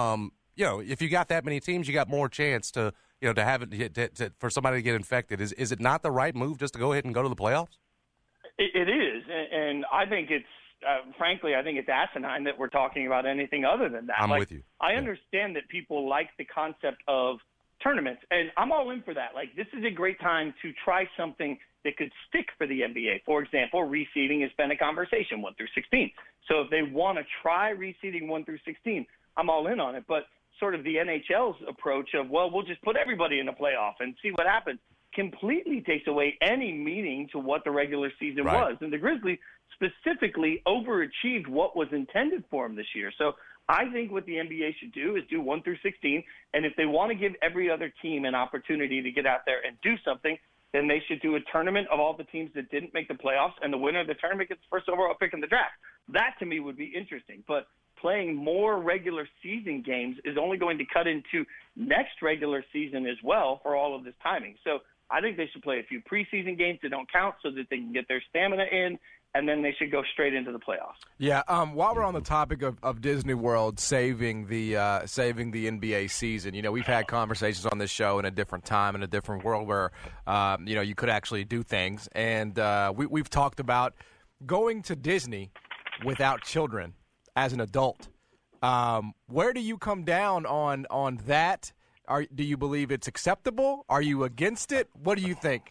if you got that many teams, you got more chance to have it for somebody to get infected. Is it not the right move just to go ahead and go to the playoffs? It is, and I think it's frankly, I think it's asinine that we're talking about anything other than that. I'm with you. I understand that people like the concept of tournaments, and I'm all in for that. This is a great time to try something that could stick for the NBA. For example, reseeding has been a conversation, 1 through 16. So if they want to try reseeding 1 through 16, I'm all in on it. But sort of the NHL's approach of, well, we'll just put everybody in a playoff and see what happens, completely takes away any meaning to what the regular season was. And the Grizzlies specifically overachieved what was intended for them this year. So I think what the NBA should do is do 1 through 16. And if they want to give every other team an opportunity to get out there and do something, then they should do a tournament of all the teams that didn't make the playoffs, and the winner of the tournament gets the first overall pick in the draft. That, to me, would be interesting. But playing more regular season games is only going to cut into next regular season as well for all of this timing. So I think they should play a few preseason games that don't count so that they can get their stamina in, and then they should go straight into the playoffs. Yeah. While we're on the topic of Disney World saving the NBA season, you know, we've had conversations on this show in a different time in a different world where you know, you could actually do things, and we've talked about going to Disney without children as an adult. Where do you come down on that? Do you believe it's acceptable? Are you against it? What do you think?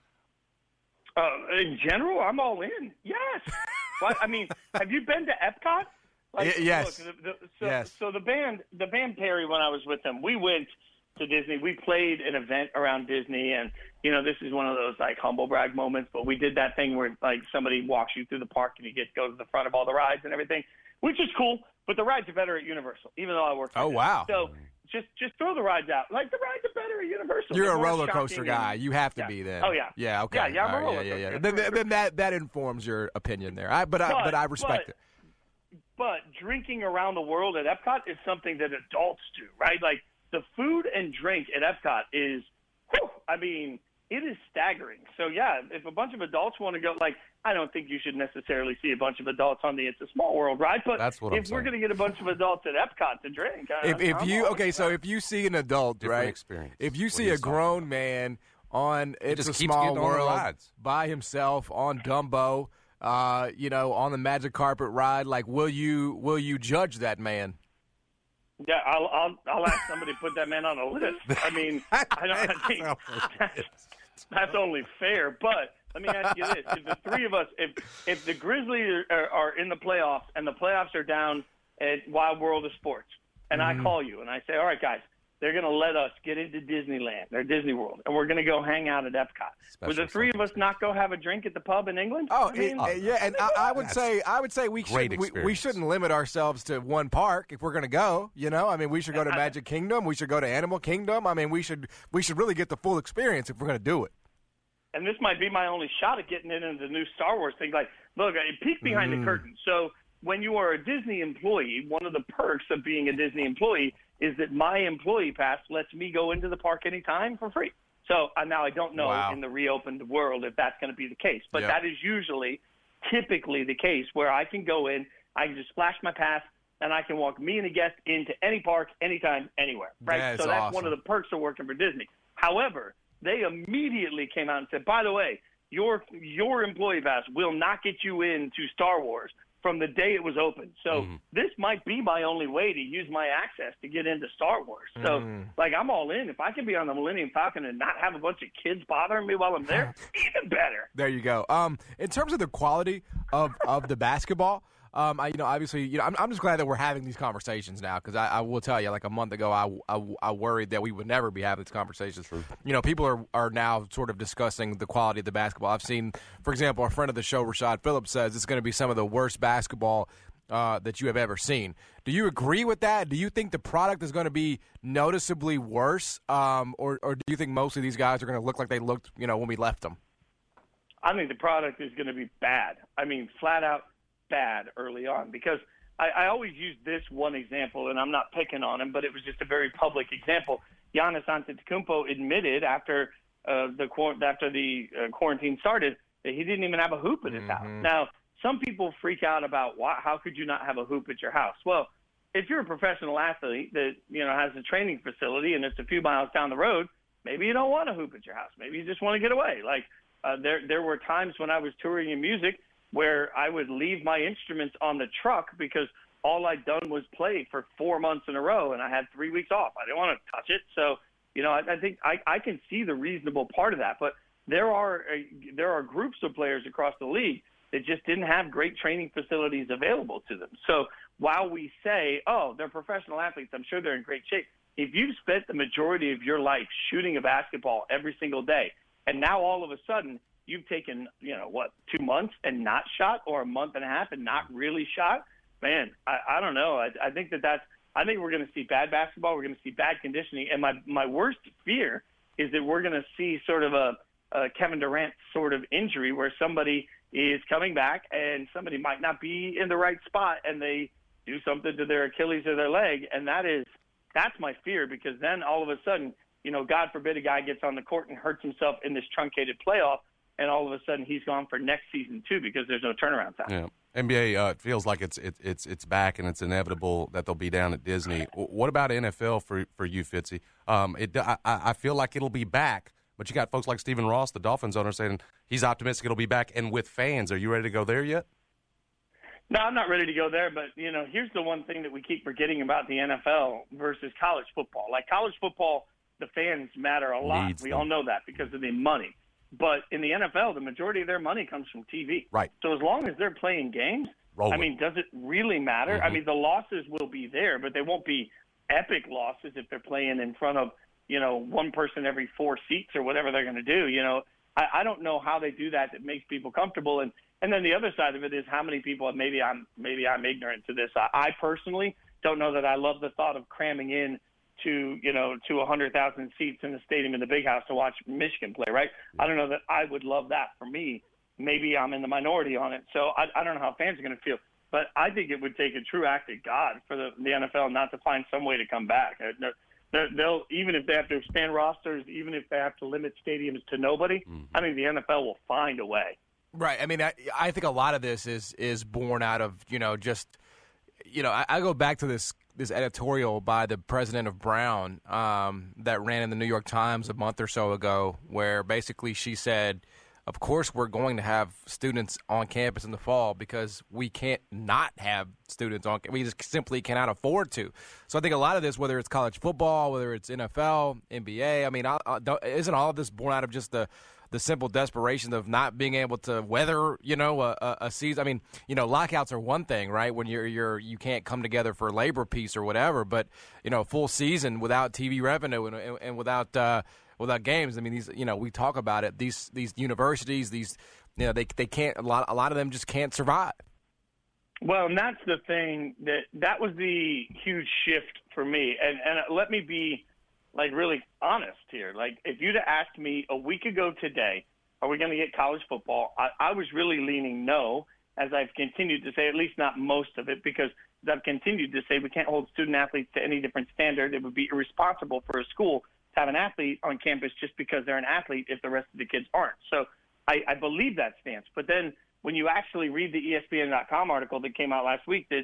In general, I'm all in. Yes. Well, I mean, have you been to Epcot? Yes. Look, Yes. So the band Terry, when I was with them, we went to Disney. We played an event around Disney, and you know, this is one of those like humble brag moments. But we did that thing where like somebody walks you through the park and you get to go to the front of all the rides and everything, which is cool. But the rides are better at Universal, even though I work. Oh, wow. So just throw the rides out. Like the rides are better at Universal. You're They're a more roller coaster shocking guy. and- You have to Yeah. be then. Oh yeah. Yeah. Okay. Yeah. I'm All a roller right, coaster. Then that informs your opinion there. But I respect it. But drinking around the world at Epcot is something that adults do, right? Like the food and drink at Epcot is, whew, I mean, it is staggering. So yeah, if a bunch of adults want to go, like, I don't think you should necessarily see a bunch of adults on the It's a Small World ride, but That's what I'm if we're saying. going to get a bunch of adults at Epcot to drink, If you see an adult, Different right? experience. If you What see he's a grown man on It's a just keeps Small getting on the World rides. by himself on Dumbo, you know, on the Magic Carpet ride, like, will you judge that man? Yeah, I'll ask somebody to put that man on a list. I mean, I think that's only fair. But let me ask you this: if the three of us, if the Grizzlies are in the playoffs and the playoffs are down at Wild World of Sports, and I call you and I say, all right, guys, they're going to let us get into Disneyland or Disney World, and we're going to go hang out at Epcot. Would the three of us not go have a drink at the pub in England? Oh, I mean, yeah, and I would say we shouldn't limit ourselves to one park if we're going to go. You know, I mean, we should go to Magic Kingdom, we should go to Animal Kingdom. I mean, we should really get the full experience if we're going to do it. And this might be my only shot at getting into the new Star Wars thing. Like, look, peek behind the curtain. So when you are a Disney employee, one of the perks of being a Disney employee is that my employee pass lets me go into the park anytime for free. So now I don't know in the reopened world if that's going to be the case. But that is typically the case where I can go in, I can just flash my pass, and I can walk me and a guest into any park, anytime, anywhere. Right? That's so that's awesome. one of the perks of working for Disney. However, they immediately came out and said, by the way, your employee pass will not get you into Star Wars from the day it was open. So this might be my only way to use my access to get into Star Wars. So, like, I'm all in. If I can be on the Millennium Falcon and not have a bunch of kids bothering me while I'm there, even better. There you go. In terms of the quality of the basketball, obviously, I'm just glad that we're having these conversations now, because I will tell you, like a month ago, I worried that we would never be having these conversations. You know, people are now sort of discussing the quality of the basketball. I've seen, for example, a friend of the show, Rashad Phillips, says it's going to be some of the worst basketball that you have ever seen. Do you agree with that? Do you think the product is going to be noticeably worse, or do you think most of these guys are going to look like they looked, you know, when we left them? I think the product is going to be bad. I mean, flat out bad early on, because I always use this one example, and I'm not picking on him, but it was just a very public example. Giannis Antetokounmpo admitted after the quarantine started that he didn't even have a hoop at his house. Now, some people freak out about how could you not have a hoop at your house? Well, if you're a professional athlete that, you know, has a training facility and it's a few miles down the road, maybe you don't want a hoop at your house. Maybe you just want to get away. Like there were times when I was touring in music where I would leave my instruments on the truck because all I'd done was play for 4 months in a row, and I had 3 weeks off. I didn't want to touch it. So, you know, I think I can see the reasonable part of that. But there are groups of players across the league that just didn't have great training facilities available to them. So while we say, oh, they're professional athletes, I'm sure they're in great shape. If you've spent the majority of your life shooting a basketball every single day, and now all of a sudden you've taken, 2 months and not shot, or a month and a half and not really shot, man, I don't know. I think I think we're going to see bad basketball. We're going to see bad conditioning. And my worst fear is that we're going to see sort of a Kevin Durant sort of injury where somebody is coming back and somebody might not be in the right spot and they do something to their Achilles or their leg. And that's my fear, because then all of a sudden, God forbid a guy gets on the court and hurts himself in this truncated playoff, and all of a sudden he's gone for next season too, because there's no turnaround time. Yeah. NBA feels like it's back and it's inevitable that they'll be down at Disney. What about NFL for you, Fitzy? I feel like it'll be back, but you got folks like Stephen Ross, the Dolphins owner, saying he's optimistic it'll be back and with fans. Are you ready to go there yet? No, I'm not ready to go there, but, here's the one thing that we keep forgetting about the NFL versus college football. Like college football, the fans matter a lot. We all know that because of the money. But in the NFL, the majority of their money comes from TV. Right. So as long as they're playing games, does it really matter? Mm-hmm. The losses will be there, but they won't be epic losses if they're playing in front of, one person every 4 seats or whatever they're going to do. I don't know how they do that makes people comfortable. And then the other side of it is how many people, maybe I'm ignorant to this. I personally don't know that I love the thought of cramming in to 100,000 seats in the stadium in the Big House to watch Michigan play, right? I don't know that I would love that. For me, maybe I'm in the minority on it. So I don't know how fans are going to feel. But I think it would take a true act of God for the NFL not to find some way to come back. They'll even if they have to expand rosters, even if they have to limit stadiums to nobody, I think the NFL will find a way. Right. I think a lot of this is born out of, I go back to this editorial by the president of Brown that ran in the New York Times a month or so ago, where basically she said, of course we're going to have students on campus in the fall because we can't not have students on campus. We just simply cannot afford to. So I think a lot of this, whether it's college football, whether it's NFL, NBA, isn't all of this born out of just the simple desperation of not being able to weather, a season? Lockouts are one thing, right? When you can't come together for labor peace or whatever, but a full season without TV revenue and without games. These, we talk about it. These universities, they can't. A lot of them just can't survive. Well, and that's the thing that was the huge shift for me. And let me be really honest here. If you'd have asked me a week ago today, are we going to get college football? I was really leaning no, as I've continued to say, at least not most of it, because I've continued to say we can't hold student athletes to any different standard. It would be irresponsible for a school to have an athlete on campus just because they're an athlete if the rest of the kids aren't. So I believe that stance. But then when you actually read the ESPN.com article that came out last week that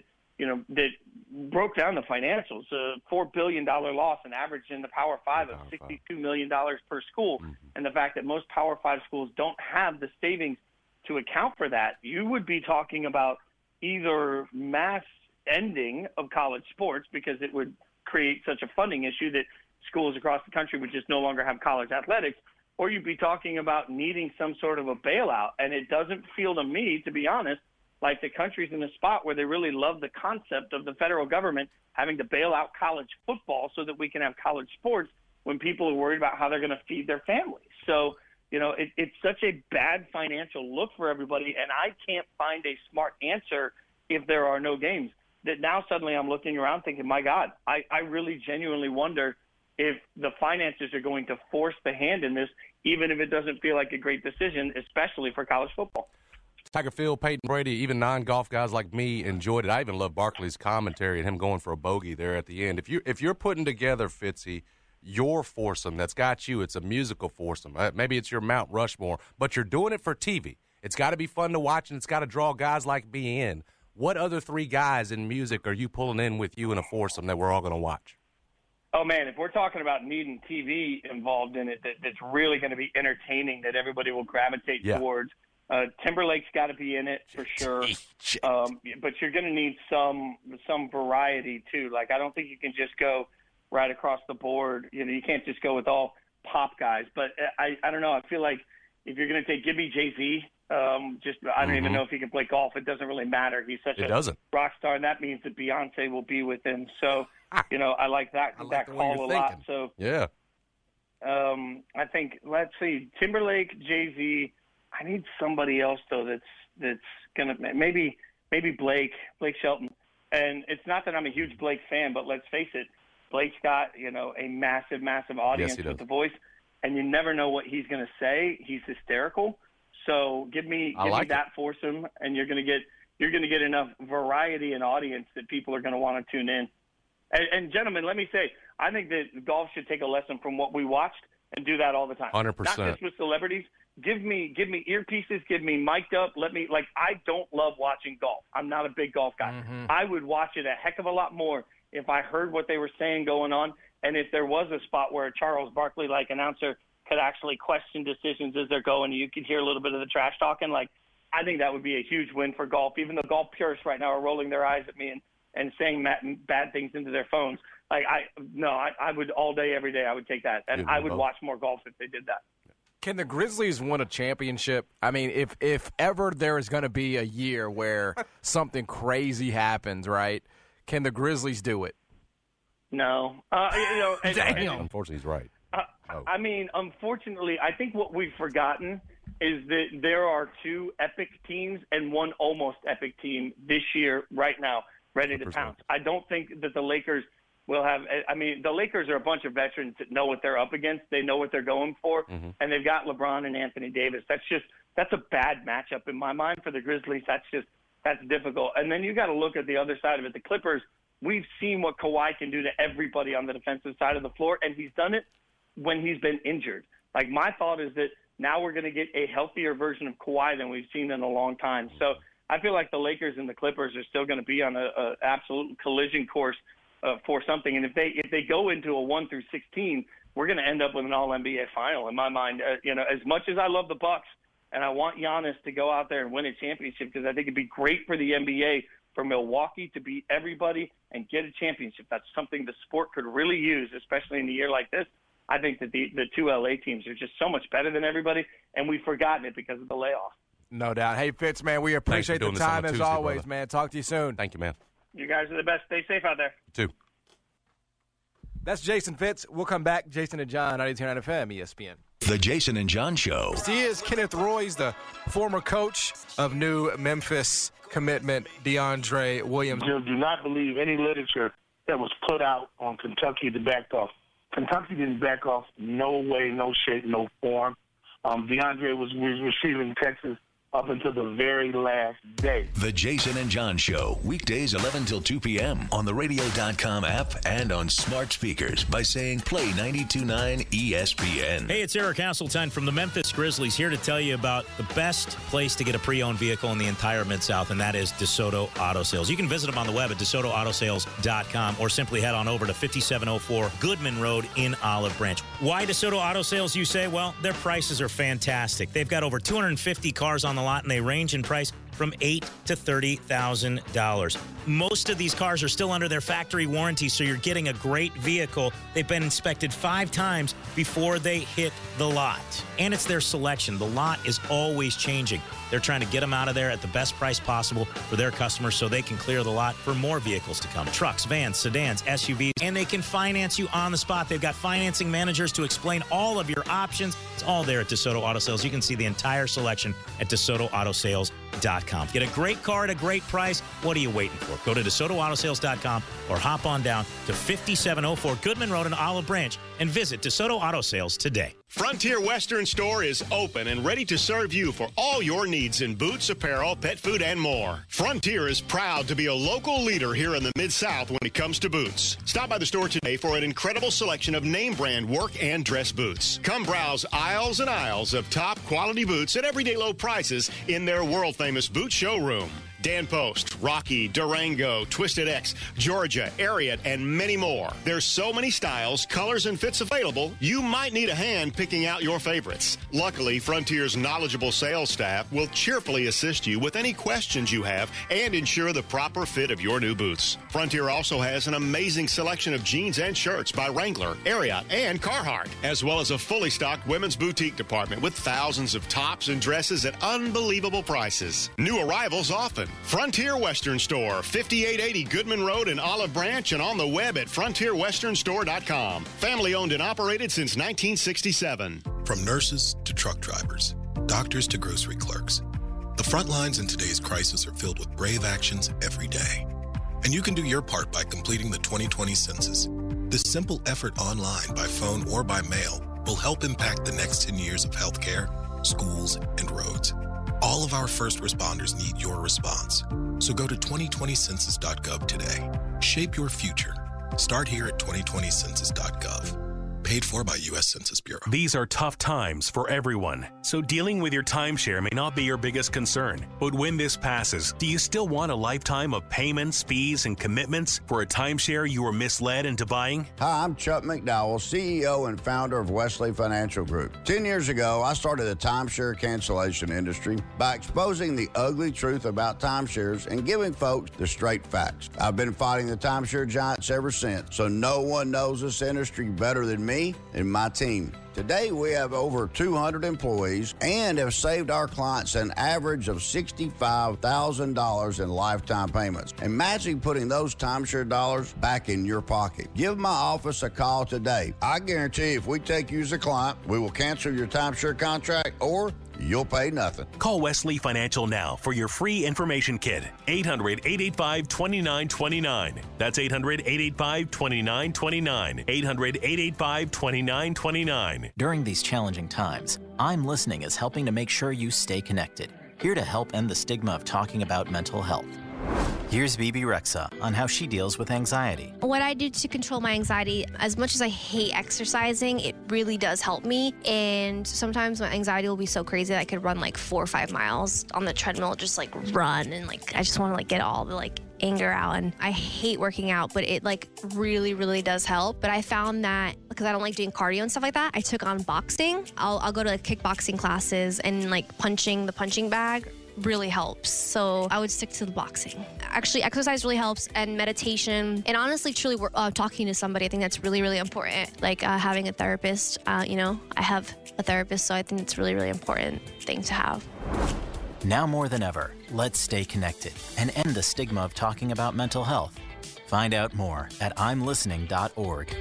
broke down the financials, a $4 billion loss, an average in the Power 5 of $62 million per school, and the fact that most Power 5 schools don't have the savings to account for that, you would be talking about either mass ending of college sports because it would create such a funding issue that schools across the country would just no longer have college athletics, or you'd be talking about needing some sort of a bailout. And it doesn't feel to me, to be honest, like the country's in a spot where they really love the concept of the federal government having to bail out college football so that we can have college sports when people are worried about how they're going to feed their families. So, it's such a bad financial look for everybody, and I can't find a smart answer if there are no games. That now suddenly I'm looking around thinking, my God, I really genuinely wonder if the finances are going to force the hand in this, even if it doesn't feel like a great decision, especially for college football. Tiger Phil, Peyton Brady, even non-golf guys like me enjoyed it. I even love Barkley's commentary and him going for a bogey there at the end. If you're putting together, Fitzy, your foursome that's got you, it's a musical foursome. Maybe it's your Mount Rushmore, but you're doing it for TV. It's got to be fun to watch, and it's got to draw guys like me in. What other 3 guys in music are you pulling in with you in a foursome that we're all going to watch? Oh, man, if we're talking about needing TV involved in it that's really going to be entertaining, that everybody will gravitate towards, Timberlake's got to be in it for sure. But you're going to need some variety, too. I don't think you can just go right across the board. You can't just go with all pop guys. But I don't know. I feel like if you're going to take, give me Jay-Z. I don't even know if he can play golf. It doesn't really matter. He's such a rock star, and that means that Beyonce will be with him. So, I like that call a lot. So, yeah. I think, let's see, Timberlake, Jay-Z. I need somebody else though that's gonna maybe Blake Shelton. And it's not that I'm a huge Blake fan, but let's face it, Blake's got a massive audience with The Voice. and you never know what he's going to say. He's hysterical. So give me that foursome, and you're going to get enough variety and audience that people are going to want to tune in. And gentlemen, let me say, I think that golf should take a lesson from what we watched and do that all the time. 100%. Not just with celebrities. Give me earpieces. Give me mic'd up. I don't love watching golf. I'm not a big golf guy. Mm-hmm. I would watch it a heck of a lot more if I heard what they were saying going on, and if there was a spot where a Charles Barkley-like announcer could actually question decisions as they're going, you could hear a little bit of the trash talking. I think that would be a huge win for golf, even though golf purists right now are rolling their eyes at me and saying bad things into their phones. I would all day, every day, I would take that. And I would watch more golf if they did that. Can the Grizzlies win a championship? I mean, if ever there is going to be a year where something crazy happens, right, can the Grizzlies do it? No. Unfortunately, he's right. I mean, unfortunately, I think what we've forgotten is that there are two epic teams and one almost epic team this year right now ready to pounce. I don't think that the Lakers will have – I mean, the Lakers are a bunch of veterans that know what they're up against. They know what they're going for, and they've got LeBron and Anthony Davis. That's a bad matchup in my mind for the Grizzlies. That's difficult. And then you got to look at the other side of it. The Clippers, we've seen what Kawhi can do to everybody on the defensive side of the floor, and he's done it when he's been injured. My thought is that now we're going to get a healthier version of Kawhi than we've seen in a long time. So I feel like the Lakers and the Clippers are still going to be on a absolute collision course for something. And if they go into a 1-16, we're going to end up with an All-NBA final in my mind. As much as I love the Bucks and I want Giannis to go out there and win a championship, because I think it'd be great for the NBA for Milwaukee to beat everybody and get a championship. That's something the sport could really use, especially in a year like this. I think that the two LA teams are just so much better than everybody, and we've forgotten it because of the layoff. No doubt. Hey, Fitz, man, we appreciate the time as always, brother. Man. Talk to you soon. Thank you, man. You guys are the best. Stay safe out there. You too. That's Jason Fitz. We'll come back. Jason and John, 92.9 FM, ESPN. The Jason and John Show. He is Kenneth Roy's the former coach of new Memphis commitment, DeAndre Williams. Do not believe any literature that was put out on Kentucky to back off. Kentucky didn't back off, no way, no shape, no form. DeAndre was receiving Texas up until the very last day. The Jason and John Show, weekdays 11 till 2 p.m. on the radio.com app and on smart speakers by saying play 92.9 ESPN. Hey, it's Eric Hasseltine from the Memphis Grizzlies here to tell you about the best place to get a pre-owned vehicle in the entire Mid-South, and that is DeSoto Auto Sales. You can visit them on the web at DeSotoAutoSales.com or simply head on over to 5704 Goodman Road in Olive Branch. Why DeSoto Auto Sales, you say? Well, their prices are fantastic. They've got over 250 cars on the lot, and they range in price from $8,000 to $30,000. Most of these cars are still under their factory warranty, so you're getting a great vehicle. They've been inspected 5 times before they hit the lot. And it's their selection. The lot is always changing. They're trying to get them out of there at the best price possible for their customers so they can clear the lot for more vehicles to come. Trucks, vans, sedans, SUVs, and they can finance you on the spot. They've got financing managers to explain all of your options. It's all there at DeSoto Auto Sales. You can see the entire selection at DeSotoAutoSales.com. Get a great car at a great price. What are you waiting for? Go to DeSotoAutoSales.com or hop on down to 5704 Goodman Road in Olive Branch and visit DeSoto Auto Sales today. Frontier Western Store is open and ready to serve you for all your needs in boots, apparel, pet food, and more. Frontier is proud to be a local leader here in the Mid-South when it comes to boots. Stop by the store today for an incredible selection of name brand work and dress boots. Come browse aisles and aisles of top quality boots at everyday low prices in their world-famous boot showroom. Dan Post, Rocky, Durango, Twisted X, Georgia, Ariat, and many more. There's so many styles, colors, and fits available, you might need a hand picking out your favorites. Luckily, Frontier's knowledgeable sales staff will cheerfully assist you with any questions you have and ensure the proper fit of your new boots. Frontier also has an amazing selection of jeans and shirts by Wrangler, Ariat, and Carhartt, as well as a fully stocked women's boutique department with thousands of tops and dresses at unbelievable prices. New arrivals often. Frontier Western Store, 5880 Goodman Road in Olive Branch, and on the web at frontierwesternstore.com. Family owned and operated since 1967. From nurses to truck drivers, doctors to grocery clerks, the front lines in today's crisis are filled with brave actions every day. And you can do your part by completing the 2020 census. This simple effort online, by phone, or by mail will help impact the next 10 years of healthcare, schools, and roads. All of our first responders need your response. So go to 2020census.gov today. Shape your future. Start here at 2020census.gov. Paid for by U.S. Census Bureau. These are tough times for everyone, so dealing with your timeshare may not be your biggest concern. But when this passes, do you still want a lifetime of payments, fees, and commitments for a timeshare you were misled into buying? Hi, I'm Chuck McDowell, CEO and founder of Wesley Financial Group. 10 years ago, I started the timeshare cancellation industry by exposing the ugly truth about timeshares and giving folks the straight facts. I've been fighting the timeshare giants ever since, so no one knows this industry better than me and my team. Today, we have over 200 employees and have saved our clients an average of $65,000 in lifetime payments. Imagine putting those timeshare dollars back in your pocket. Give my office a call today. I guarantee if we take you as a client, we will cancel your timeshare contract or you'll pay nothing. Call Wesley Financial now for your free information kit. 800-885-2929. That's 800-885-2929. 800-885-2929. During these challenging times, I'm Listening is helping to make sure you stay connected. Here to help end the stigma of talking about mental health. Here's Bibi Rexa on how she deals with anxiety. What I do to control my anxiety, as much as I hate exercising, it really does help me. And sometimes my anxiety will be so crazy that I could run like 4 or 5 miles on the treadmill, just like run. And like, I just want to like get all the like anger out. And I hate working out, but it like really, really does help. But I found that because I don't like doing cardio and stuff like that, I took on boxing. I'll go to like kickboxing classes and like punching the punching bag really helps. So I would stick to the boxing. Actually, exercise really helps, and meditation, and honestly, truly talking to somebody. I think that's really, really important. Like having a therapist, I have a therapist, so I think it's really, really important thing to have. Now more than ever, let's stay connected and end the stigma of talking about mental health. Find out more at imlistening.org.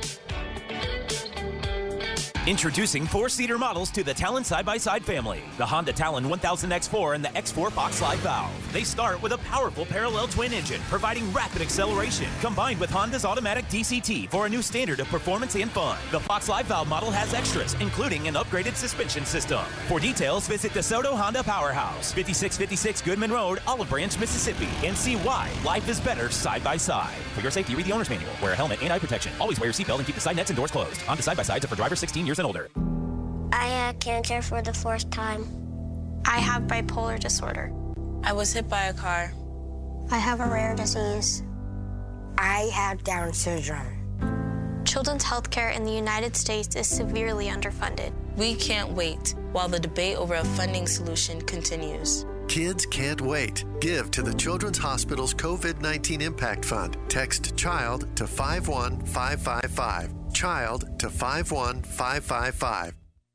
Introducing 4-seater models to the Talon side-by-side family. The Honda Talon 1000 X4 and the X4 Fox Slide valve. They start with a powerful parallel twin engine, providing rapid acceleration, combined with Honda's automatic DCT for a new standard of performance and fun. The Fox Slide valve model has extras, including an upgraded suspension system. For details, visit DeSoto Honda Powerhouse, 5656 Goodman Road, Olive Branch, Mississippi, and see why life is better side-by-side. For your safety, read the owner's manual. Wear a helmet and eye protection. Always wear your seatbelt and keep the side nets and doors closed. Honda side-by-sides are for drivers 16 years and older. I had cancer for the 4th time. I have bipolar disorder. I was hit by a car. I have a rare disease. I have Down syndrome. Children's healthcare in the United States is severely underfunded. We can't wait while the debate over a funding solution continues. Kids can't wait. Give to the Children's Hospital's COVID-19 Impact Fund. Text CHILD to 51555. CHILD to 51555.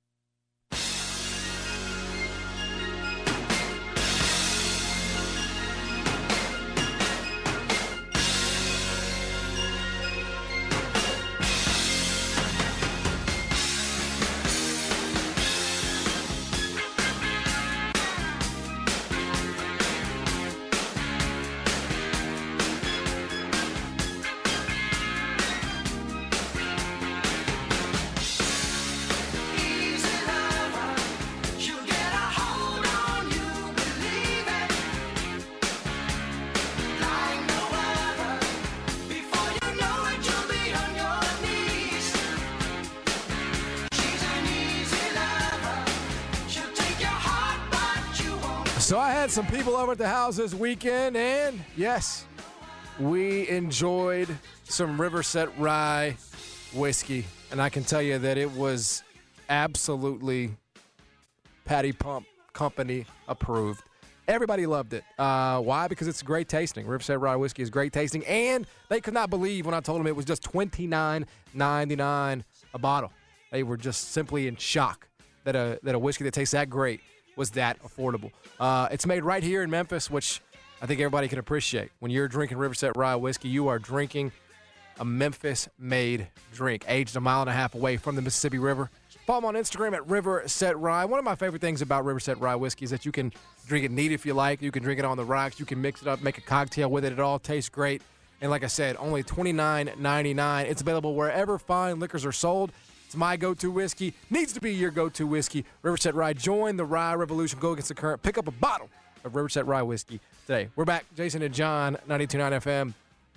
So I had some people over at the house this weekend, and yes, we enjoyed some Riverset Rye whiskey. And I can tell you that it was absolutely Patty Pump Company approved. Everybody loved it. Why? Because it's great tasting. Riverset Rye whiskey is great tasting, and they could not believe when I told them it was just $29.99 a bottle. They were just simply in shock that a whiskey that tastes that great was that affordable. It's made right here in Memphis, which I think everybody can appreciate. When you're drinking Riverset Rye whiskey, you are drinking a Memphis-made drink, aged 1.5 miles away from the Mississippi River. Follow them on Instagram at Riverset Rye. One of my favorite things about Riverset Rye whiskey is that you can drink it neat if you like. You can drink it on the rocks. You can mix it up, make a cocktail with it. It all tastes great. And like I said, only $29.99. It's available wherever fine liquors are sold. It's my go-to whiskey. Needs to be your go-to whiskey. Riverset Rye. Join the Rye Revolution. Go against the current. Pick up a bottle of Riverset Rye whiskey today. We're back. Jason and John, 92.9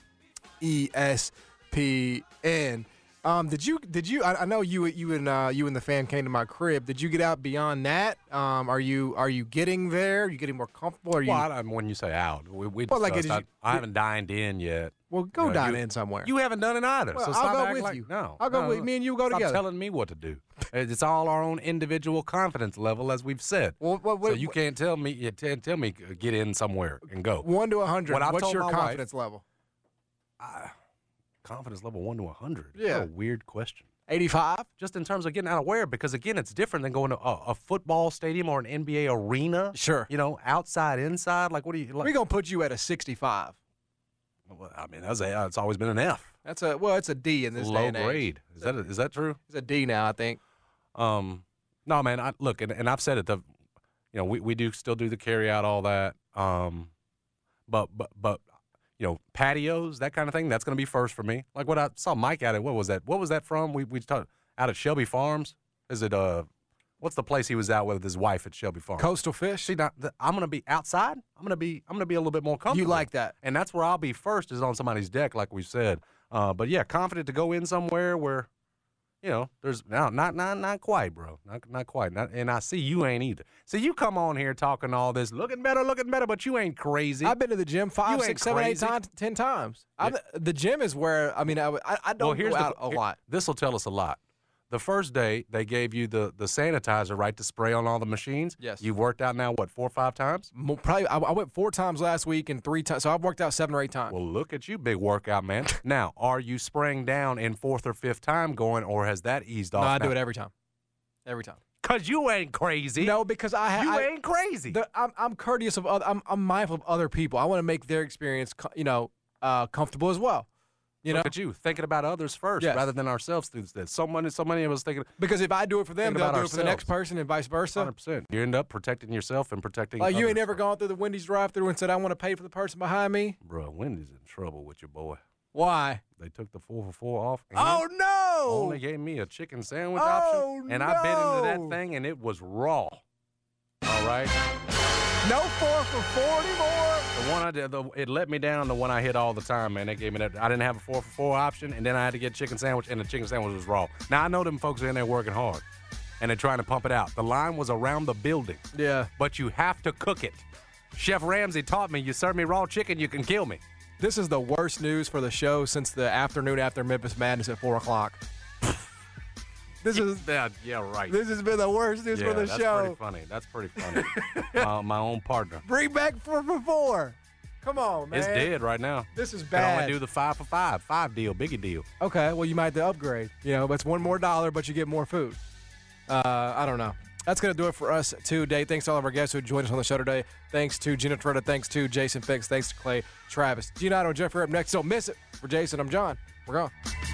FM, ESPN. Did you? I know you and the fan came to my crib. Did you get out beyond that? Are you getting there? Are you getting more comfortable? When you say out, I haven't dined in yet. Well, go dine in somewhere. You haven't done it either. Well, so I'll go acting with like, you. No, I'll go with me and you. Go together. Stop telling me what to do. It's all our own individual confidence level, as we've said. So you can't tell me. Get in somewhere and go. 1 to 100. What's your confidence level? Confidence level 1 to 100. Yeah. What a weird question. 85? Just in terms of getting out of where, because again, it's different than going to a football stadium or an NBA arena. Sure. Outside, inside. Like, what do you? We're gonna put you at a 65. Well, I mean, it's always been an F. It's a D in this day and age. Low grade. Is that true? It's a D now, I think. No, man. Look, and I've said it. We do still do the carry out, all that. But patios, that kind of thing, that's going to be first for me. Like what I saw Mike at it. What was that? What was that from? We talked out at Shelby Farms. Is it what's the place he was out with his wife at Shelby Farms? Coastal Fish. See, now, I'm going to be outside. I'm going to be a little bit more comfortable. You like that? And that's where I'll be first, is on somebody's deck, like we said. But yeah, confident to go in somewhere where, there's not quite, bro. Not quite. And I see you ain't either. See, you come on here talking all this, looking better, but you ain't crazy. I've been to the gym 5, 6, 7, 8 times, 10 times. Yeah. The gym is where, I don't go out a lot. This will tell us a lot. The first day, they gave you the sanitizer, right, to spray on all the machines. Yes. You've worked out now, 4 or 5 times? Probably. I went 4 times last week and 3 times. So I've worked out 7 or 8 times. Well, look at you, big workout, man. Now, are you spraying down in 4th or 5th time going, or has that eased off? No, I do it every time. Every time. Because you ain't crazy. No, because I ain't crazy. I'm courteous of other. I'm mindful of other people. I want to make their experience, comfortable as well. Look at you, thinking about others first rather than ourselves through this. So many of us thinking. Because if I do it for them, they'll do it for the next person and vice versa. 100%. You end up protecting yourself and protecting others. You ain't never first. gone through the Wendy's drive-thru and said, I want to pay for the person behind me? Bro, Wendy's in trouble with your boy. Why? They took the 4 for 4 off. Oh, no! Only gave me a chicken sandwich option. And I bit into that thing, and it was raw. All right? No 4 for 4 anymore? The one I did, it let me down. The one I hit all the time, man. They gave me that. I didn't have a 4 for 4 option, and then I had to get chicken sandwich, and the chicken sandwich was raw. Now I know them folks are in there working hard, and they're trying to pump it out. The line was around the building. Yeah. But you have to cook it. Chef Ramsay taught me, you serve me raw chicken, you can kill me. This is the worst news for the show since the afternoon after Memphis Madness at 4 o'clock. This is yeah, right. This has been the worst news for the show. That's pretty funny. My own partner. Bring back 4 for 4. Come on, man. It's dead right now. This is Can bad. only do the 5 for 5. 5 deal, biggie deal. Okay, well, you might have to upgrade. But it's $1 more, but you get more food. I don't know. That's going to do it for us today. Thanks to all of our guests who joined us on the show today. Thanks to Gina Toretta. Thanks to Jason Fix. Thanks to Clay Travis. Gina and Jeffrey up next. Don't miss it. For Jason, I'm John. We're gone.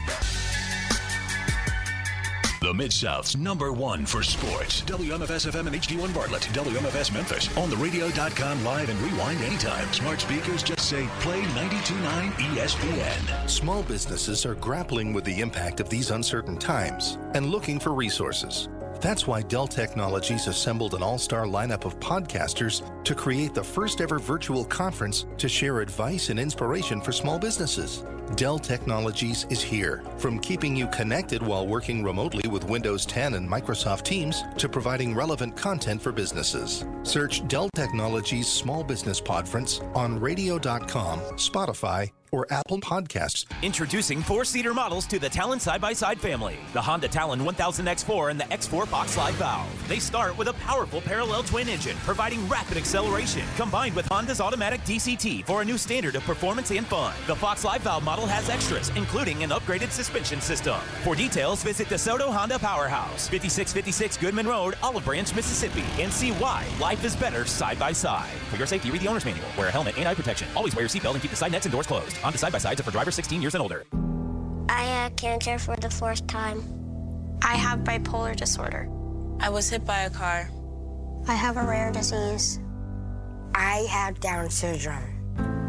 The Mid-South's #1 for sports. WMFS-FM and HD1 Bartlett. WMFS Memphis. On the radio.com live and rewind anytime. Smart speakers just say play 92.9 ESPN. Small businesses are grappling with the impact of these uncertain times and looking for resources. That's why Dell Technologies assembled an all-star lineup of podcasters to create the first ever virtual conference to share advice and inspiration for small businesses. Dell Technologies is here, from keeping you connected while working remotely with Windows 10 and Microsoft Teams to providing relevant content for businesses. Search Dell Technologies Small Business Podference on radio.com, Spotify, or Apple Podcasts. Introducing 4-seater models to the Talon side-by-side family. The Honda Talon 1000 X4 and the X4 Fox Slide Valve. They start with a powerful parallel twin engine, providing rapid acceleration, combined with Honda's automatic DCT for a new standard of performance and fun. The Fox Slide Valve model has extras, including an upgraded suspension system. For details, visit DeSoto Honda Powerhouse, 5656 Goodman Road, Olive Branch, Mississippi, and see why life is better side-by-side. For your safety, read the owner's manual. Wear a helmet and eye protection. Always wear your seatbelt and keep the side nets and doors closed. Honda side-by-sides are for drivers 16 years and older. I had cancer for the 4th time. I have bipolar disorder. I was hit by a car. I have a rare disease. I have Down syndrome.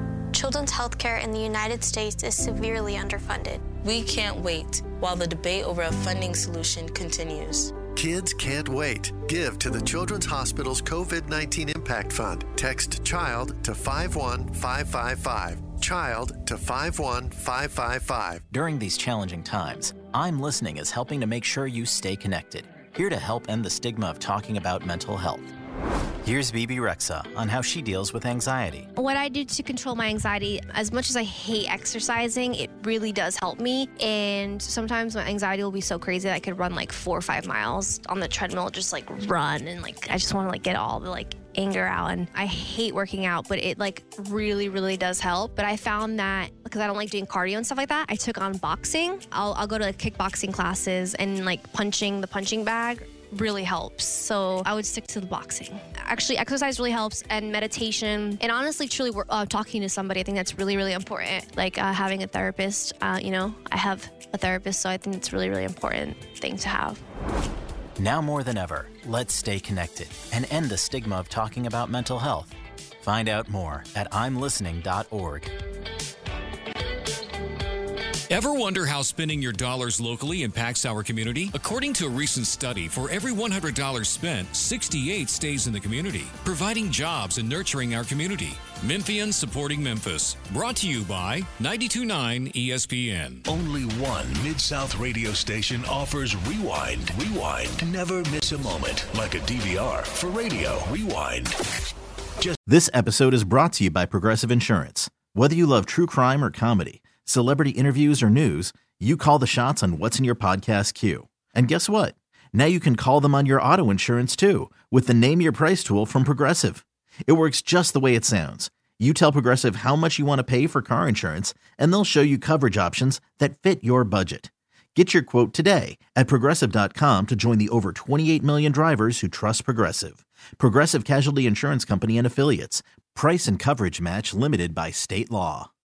Children's healthcare in the United States is severely underfunded. We can't wait while the debate over a funding solution continues. Kids can't wait. Give to the Children's Hospital's COVID-19 Impact Fund. Text CHILD to 51555. CHILD to 51555. During these challenging times, I'm Listening is helping to make sure you stay connected. Here to help end the stigma of talking about mental health. Here's BB Rexa on how she deals with anxiety. What I do to control my anxiety, as much as I hate exercising, it really does help me. And sometimes my anxiety will be so crazy that I could run like 4 or 5 miles on the treadmill, just like run. And like, I just want to like get all the like anger out. And I hate working out, but it like really, really does help. But I found that because I don't like doing cardio and stuff like that, I took on boxing. I'll go to like kickboxing classes, and like punching the punching bag really helps. So I would stick to the boxing. Actually, exercise really helps, and meditation, and honestly, truly talking to somebody. I think that's really, really important. Like having a therapist, I have a therapist, so I think it's really, really important thing to have. Now more than ever, let's stay connected and end the stigma of talking about mental health. Find out more at imlistening.org. Ever wonder how spending your dollars locally impacts our community? According to a recent study, for every $100 spent, 68 stays in the community, providing jobs and nurturing our community. Memphians supporting Memphis. Brought to you by 92.9 ESPN. Only one Mid-South radio station offers Rewind. Rewind. Never miss a moment. Like a DVR for radio. Rewind. This episode is brought to you by Progressive Insurance. Whether you love true crime or comedy, celebrity interviews or news, you call the shots on what's in your podcast queue. And guess what? Now you can call them on your auto insurance too with the Name Your Price tool from Progressive. It works just the way it sounds. You tell Progressive how much you want to pay for car insurance, and they'll show you coverage options that fit your budget. Get your quote today at Progressive.com to join the over 28 million drivers who trust Progressive. Progressive Casualty Insurance Company and Affiliates. Price and coverage match limited by state law.